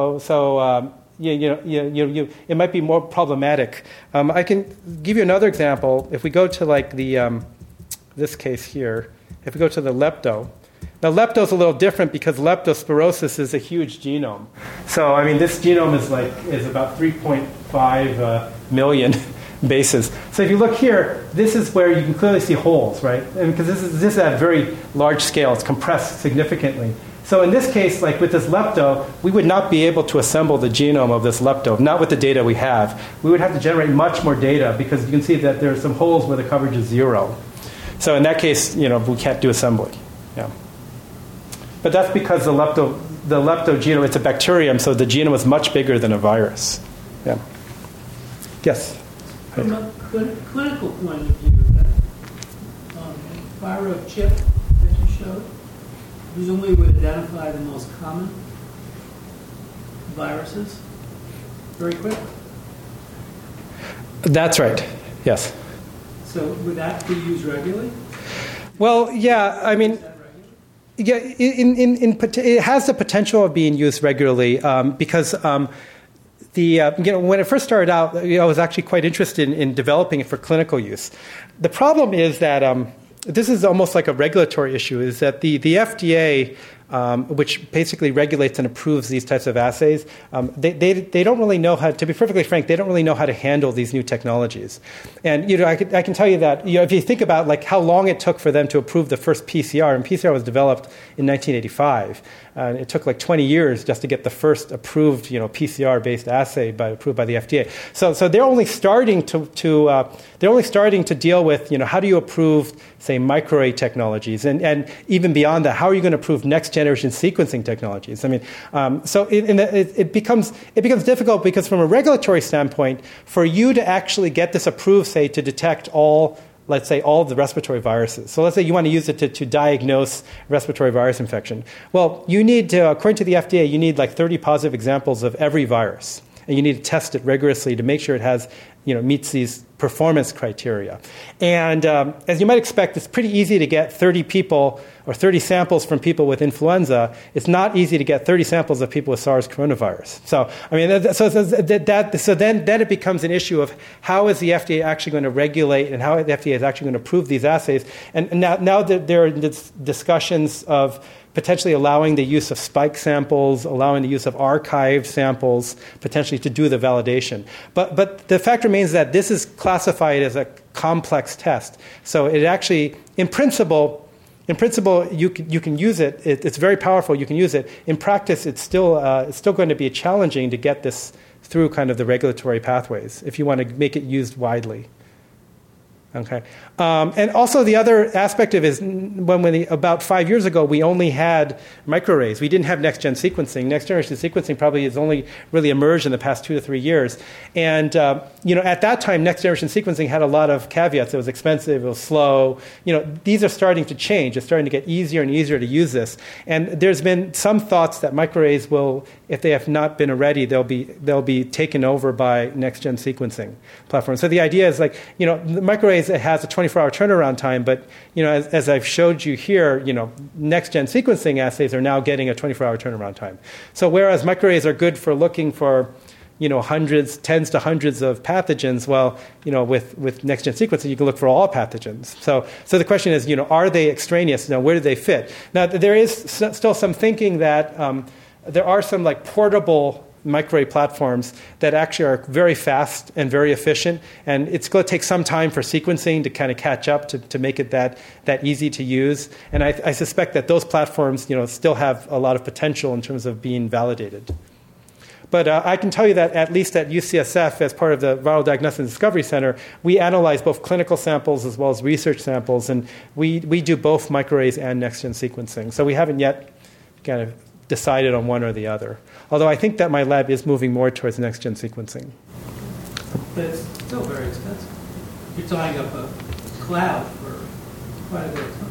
It might be more problematic. I can give you another example. If we go to like this case here, if we go to the lepto. Now lepto is a little different because leptospirosis is a huge genome. So this genome is about 3.5 million bases. So if you look here, this is where you can clearly see holes, right? And because this is at a very large scale, it's compressed significantly. So in this case, like with this lepto, we would not be able to assemble the genome of this lepto, not with the data we have. We would have to generate much more data because you can see that there are some holes where the coverage is 0. So in that case, we can't do assembly. Yeah. But that's because the lepto genome, it's a bacterium, so the genome is much bigger than a virus. Yeah. Yes? From a clinical point of view, that viral chip that you showed, presumably would identify the most common viruses very quickly. That's right. Yes. So would that be used regularly? Well, yeah. Yeah. It has the potential of being used regularly because when it first started out, I was actually quite interested in developing it for clinical use. The problem is that this is almost like a regulatory issue, is that the FDA which basically regulates and approves these types of assays. They don't really know how, to be perfectly frank, they don't really know how to handle these new technologies. And I can tell you that if you think about like how long it took for them to approve the first PCR, and PCR was developed in 1985. It took like 20 years just to get the first approved, PCR-based assay approved by the FDA. So they're only starting to deal with, how do you approve, say, microarray technologies, and even beyond that, how are you going to approve next generation sequencing technologies? I mean, so it becomes difficult because from a regulatory standpoint, for you to actually get this approved, say, to detect all of the respiratory viruses. So let's say you want to use it to diagnose respiratory virus infection. Well, you need to, according to the FDA, you need like 30 positive examples of every virus. And you need to test it rigorously to make sure it has, meets these performance criteria. And as you might expect, it's pretty easy to get 30 people or 30 samples from people with influenza. It's not easy to get 30 samples of people with SARS coronavirus. So, I mean, so then it becomes an issue of how is the FDA actually going to regulate and how the FDA is actually going to approve these assays. And now there are discussions of potentially allowing the use of spike samples, allowing the use of archived samples, potentially to do the validation. But the fact remains that this is classified as a complex test. So it actually, in principle, you can use it. It's very powerful. You can use it. In practice, it's still going to be challenging to get this through kind of the regulatory pathways if you want to make it used widely. Okay, and also the other aspect of it is about 5 years ago, we only had microarrays. We didn't have next-gen sequencing. Next-generation sequencing probably has only really emerged in the past 2 to 3 years. And, at that time, next-generation sequencing had a lot of caveats. It was expensive. It was slow. These are starting to change. It's starting to get easier and easier to use this. And there's been some thoughts that microarrays will, if they have not been already, they'll be taken over by next-gen sequencing platforms. So the idea is like, the microarrays, it has a 24-hour turnaround time, but as I've showed you here, next-gen sequencing assays are now getting a 24-hour turnaround time. So whereas microarrays are good for looking for tens to hundreds of pathogens, well, with next-gen sequencing, you can look for all pathogens. So the question is, are they extraneous? Now, where do they fit? Now, there is still some thinking that there are some like portable microarray platforms that actually are very fast and very efficient, and it's going to take some time for sequencing to kind of catch up to make it that easy to use. And I suspect that those platforms, still have a lot of potential in terms of being validated. But I can tell you that at least at UCSF, as part of the Viral Diagnostics and Discovery Center, we analyze both clinical samples as well as research samples, and we do both microarrays and next-gen sequencing. So we haven't yet kind of decided on one or the other. Although I think that my lab is moving more towards next-gen sequencing. But it's still very expensive. You're tying up a cloud for quite a bit of time.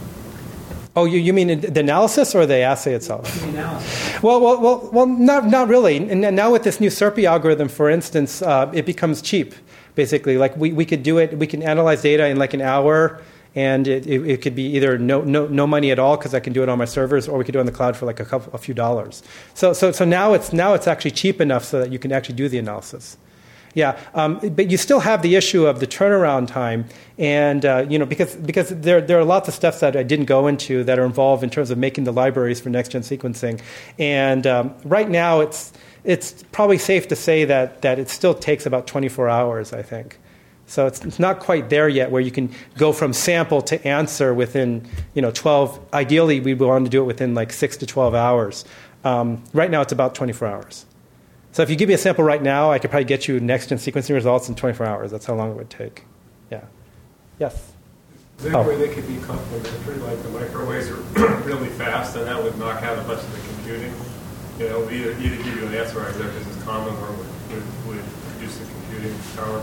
Oh, you mean the analysis or the assay itself? The analysis. Well, not really. And now with this new SERPI algorithm, for instance, it becomes cheap. Basically, like we could do it. We can analyze data in like an hour. And it could be either no money at all because I can do it on my servers, or we could do it on the cloud for like a few dollars. So now it's actually cheap enough so that you can actually do the analysis. Yeah, but you still have the issue of the turnaround time, and because there are lots of steps that I didn't go into that are involved in terms of making the libraries for next-gen sequencing, and right now it's probably safe to say that it still takes about 24 hours, I think. So it's not quite there yet where you can go from sample to answer within 12. Ideally, we want to do it within like 6 to 12 hours. Right now, it's about 24 hours. So if you give me a sample right now, I could probably get you next-gen sequencing results in 24 hours. That's how long it would take. Yeah. Yes? Is there a way they could be complementary, like the microwaves are really fast, and that would knock out a bunch of the computing? Either give you an answer right there because it's common, or would reduce the computing power?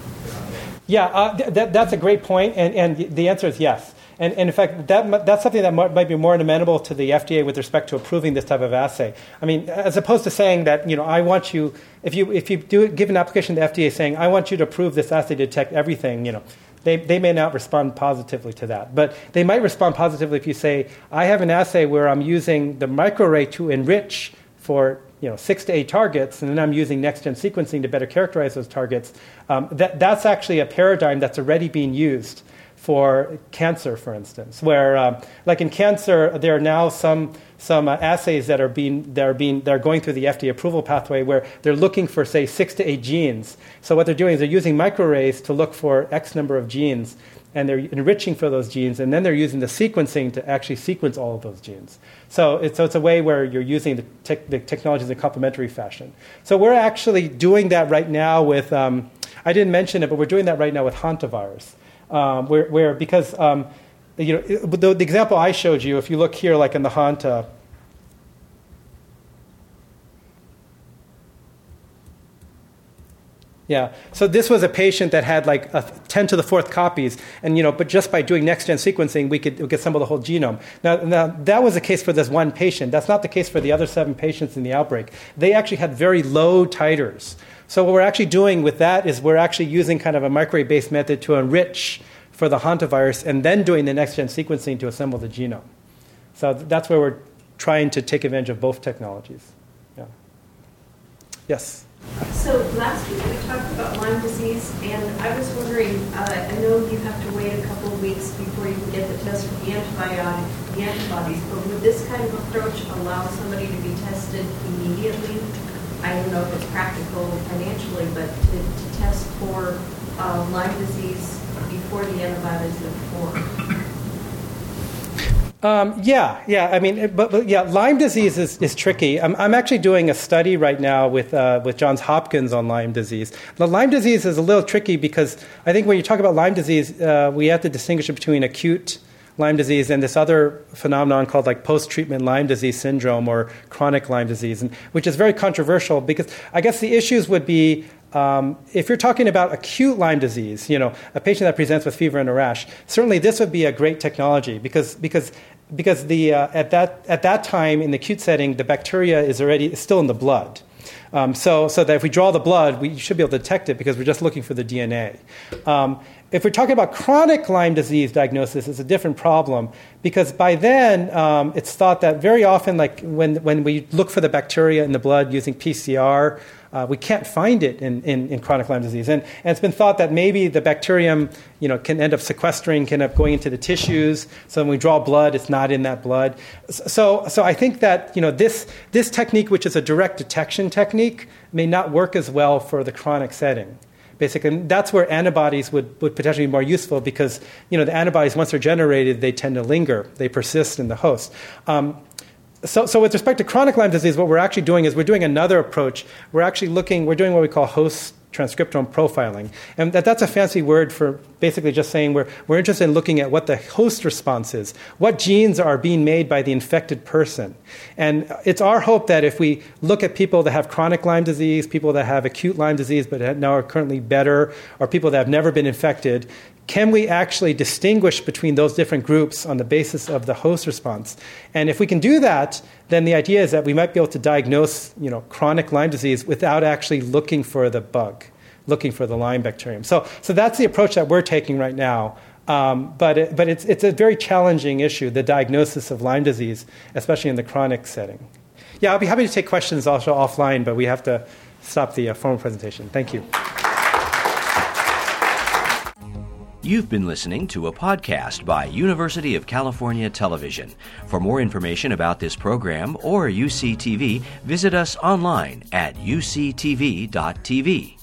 Yeah, that's a great point, and the answer is yes. And in fact, that's something that might be more amenable to the FDA with respect to approving this type of assay. I mean, as opposed to saying that, I want you, if you give an application to the FDA saying, I want you to approve this assay to detect everything, they may not respond positively to that. But they might respond positively if you say, I have an assay where I'm using the microarray to enrich for 6 to 8 targets, and then I'm using next-gen sequencing to better characterize those targets. That's actually a paradigm that's already being used for cancer, for instance, where like in cancer, there are now some assays that are going through the FDA approval pathway where they're looking for, say, 6 to 8 genes. So what they're doing is they're using microarrays to look for X number of genes, and they're enriching for those genes, and then they're using the sequencing to actually sequence all of those genes. So it's a way where you're using the technologies in a complementary fashion. So we're actually doing that right now with, I didn't mention it, but we're doing that right now with hantavirus, because the example I showed you, if you look here, like in the Hanta, yeah. So this was a patient that had like 10 to the 4th copies, and but just by doing next-gen sequencing, we could assemble the whole genome. Now that was the case for this one patient. That's not the case for the other 7 patients in the outbreak. They actually had very low titers. So what we're actually doing with that is we're actually using kind of a microarray-based method to enrich for the hantavirus, and then doing the next-gen sequencing to assemble the genome. So that's where we're trying to take advantage of both technologies. Yeah. Yes? So last week we talked about Lyme disease, and I was wondering, I know you have to wait a couple of weeks before you can get the test for the antibodies, but would this kind of approach allow somebody to be tested immediately? I don't know if it's practical financially, but to test for Lyme disease before the antibodies are formed? Yeah. I mean, but Lyme disease is tricky. I'm actually doing a study right now with Johns Hopkins on Lyme disease. The Lyme disease is a little tricky because I think when you talk about Lyme disease, we have to distinguish between acute Lyme disease and this other phenomenon called like post-treatment Lyme disease syndrome or chronic Lyme disease, which is very controversial because I guess the issues would be if you're talking about acute Lyme disease, a patient that presents with fever and a rash, certainly this would be a great technology because the at that time in the acute setting, the bacteria is still in the blood. So that if we draw the blood, we should be able to detect it because we're just looking for the DNA. If we're talking about chronic Lyme disease diagnosis, it's a different problem because by then it's thought that very often, like when we look for the bacteria in the blood using PCR, we can't find it in chronic Lyme disease. And it's been thought that maybe the bacterium can end up sequestering, can end up going into the tissues. So when we draw blood, it's not in that blood. So I think that this technique, which is a direct detection technique, may not work as well for the chronic setting. Basically, that's where antibodies would potentially be more useful because the antibodies, once they're generated, they tend to linger. They persist in the host. So with respect to chronic Lyme disease, what we're actually doing is we're doing another approach. We're doing what we call host transcriptome profiling. And that's a fancy word for basically just saying we're interested in looking at what the host response is, what genes are being made by the infected person. And it's our hope that if we look at people that have chronic Lyme disease, people that have acute Lyme disease but now are currently better, or people that have never been infected, can we actually distinguish between those different groups on the basis of the host response? And if we can do that, then the idea is that we might be able to diagnose, chronic Lyme disease without actually looking for the bug, looking for the Lyme bacterium. So that's the approach that we're taking right now. But it's a very challenging issue, the diagnosis of Lyme disease, especially in the chronic setting. Yeah, I'll be happy to take questions also offline, but we have to stop the formal presentation. Thank you. You've been listening to a podcast by University of California Television. For more information about this program or UCTV, visit us online at uctv.tv.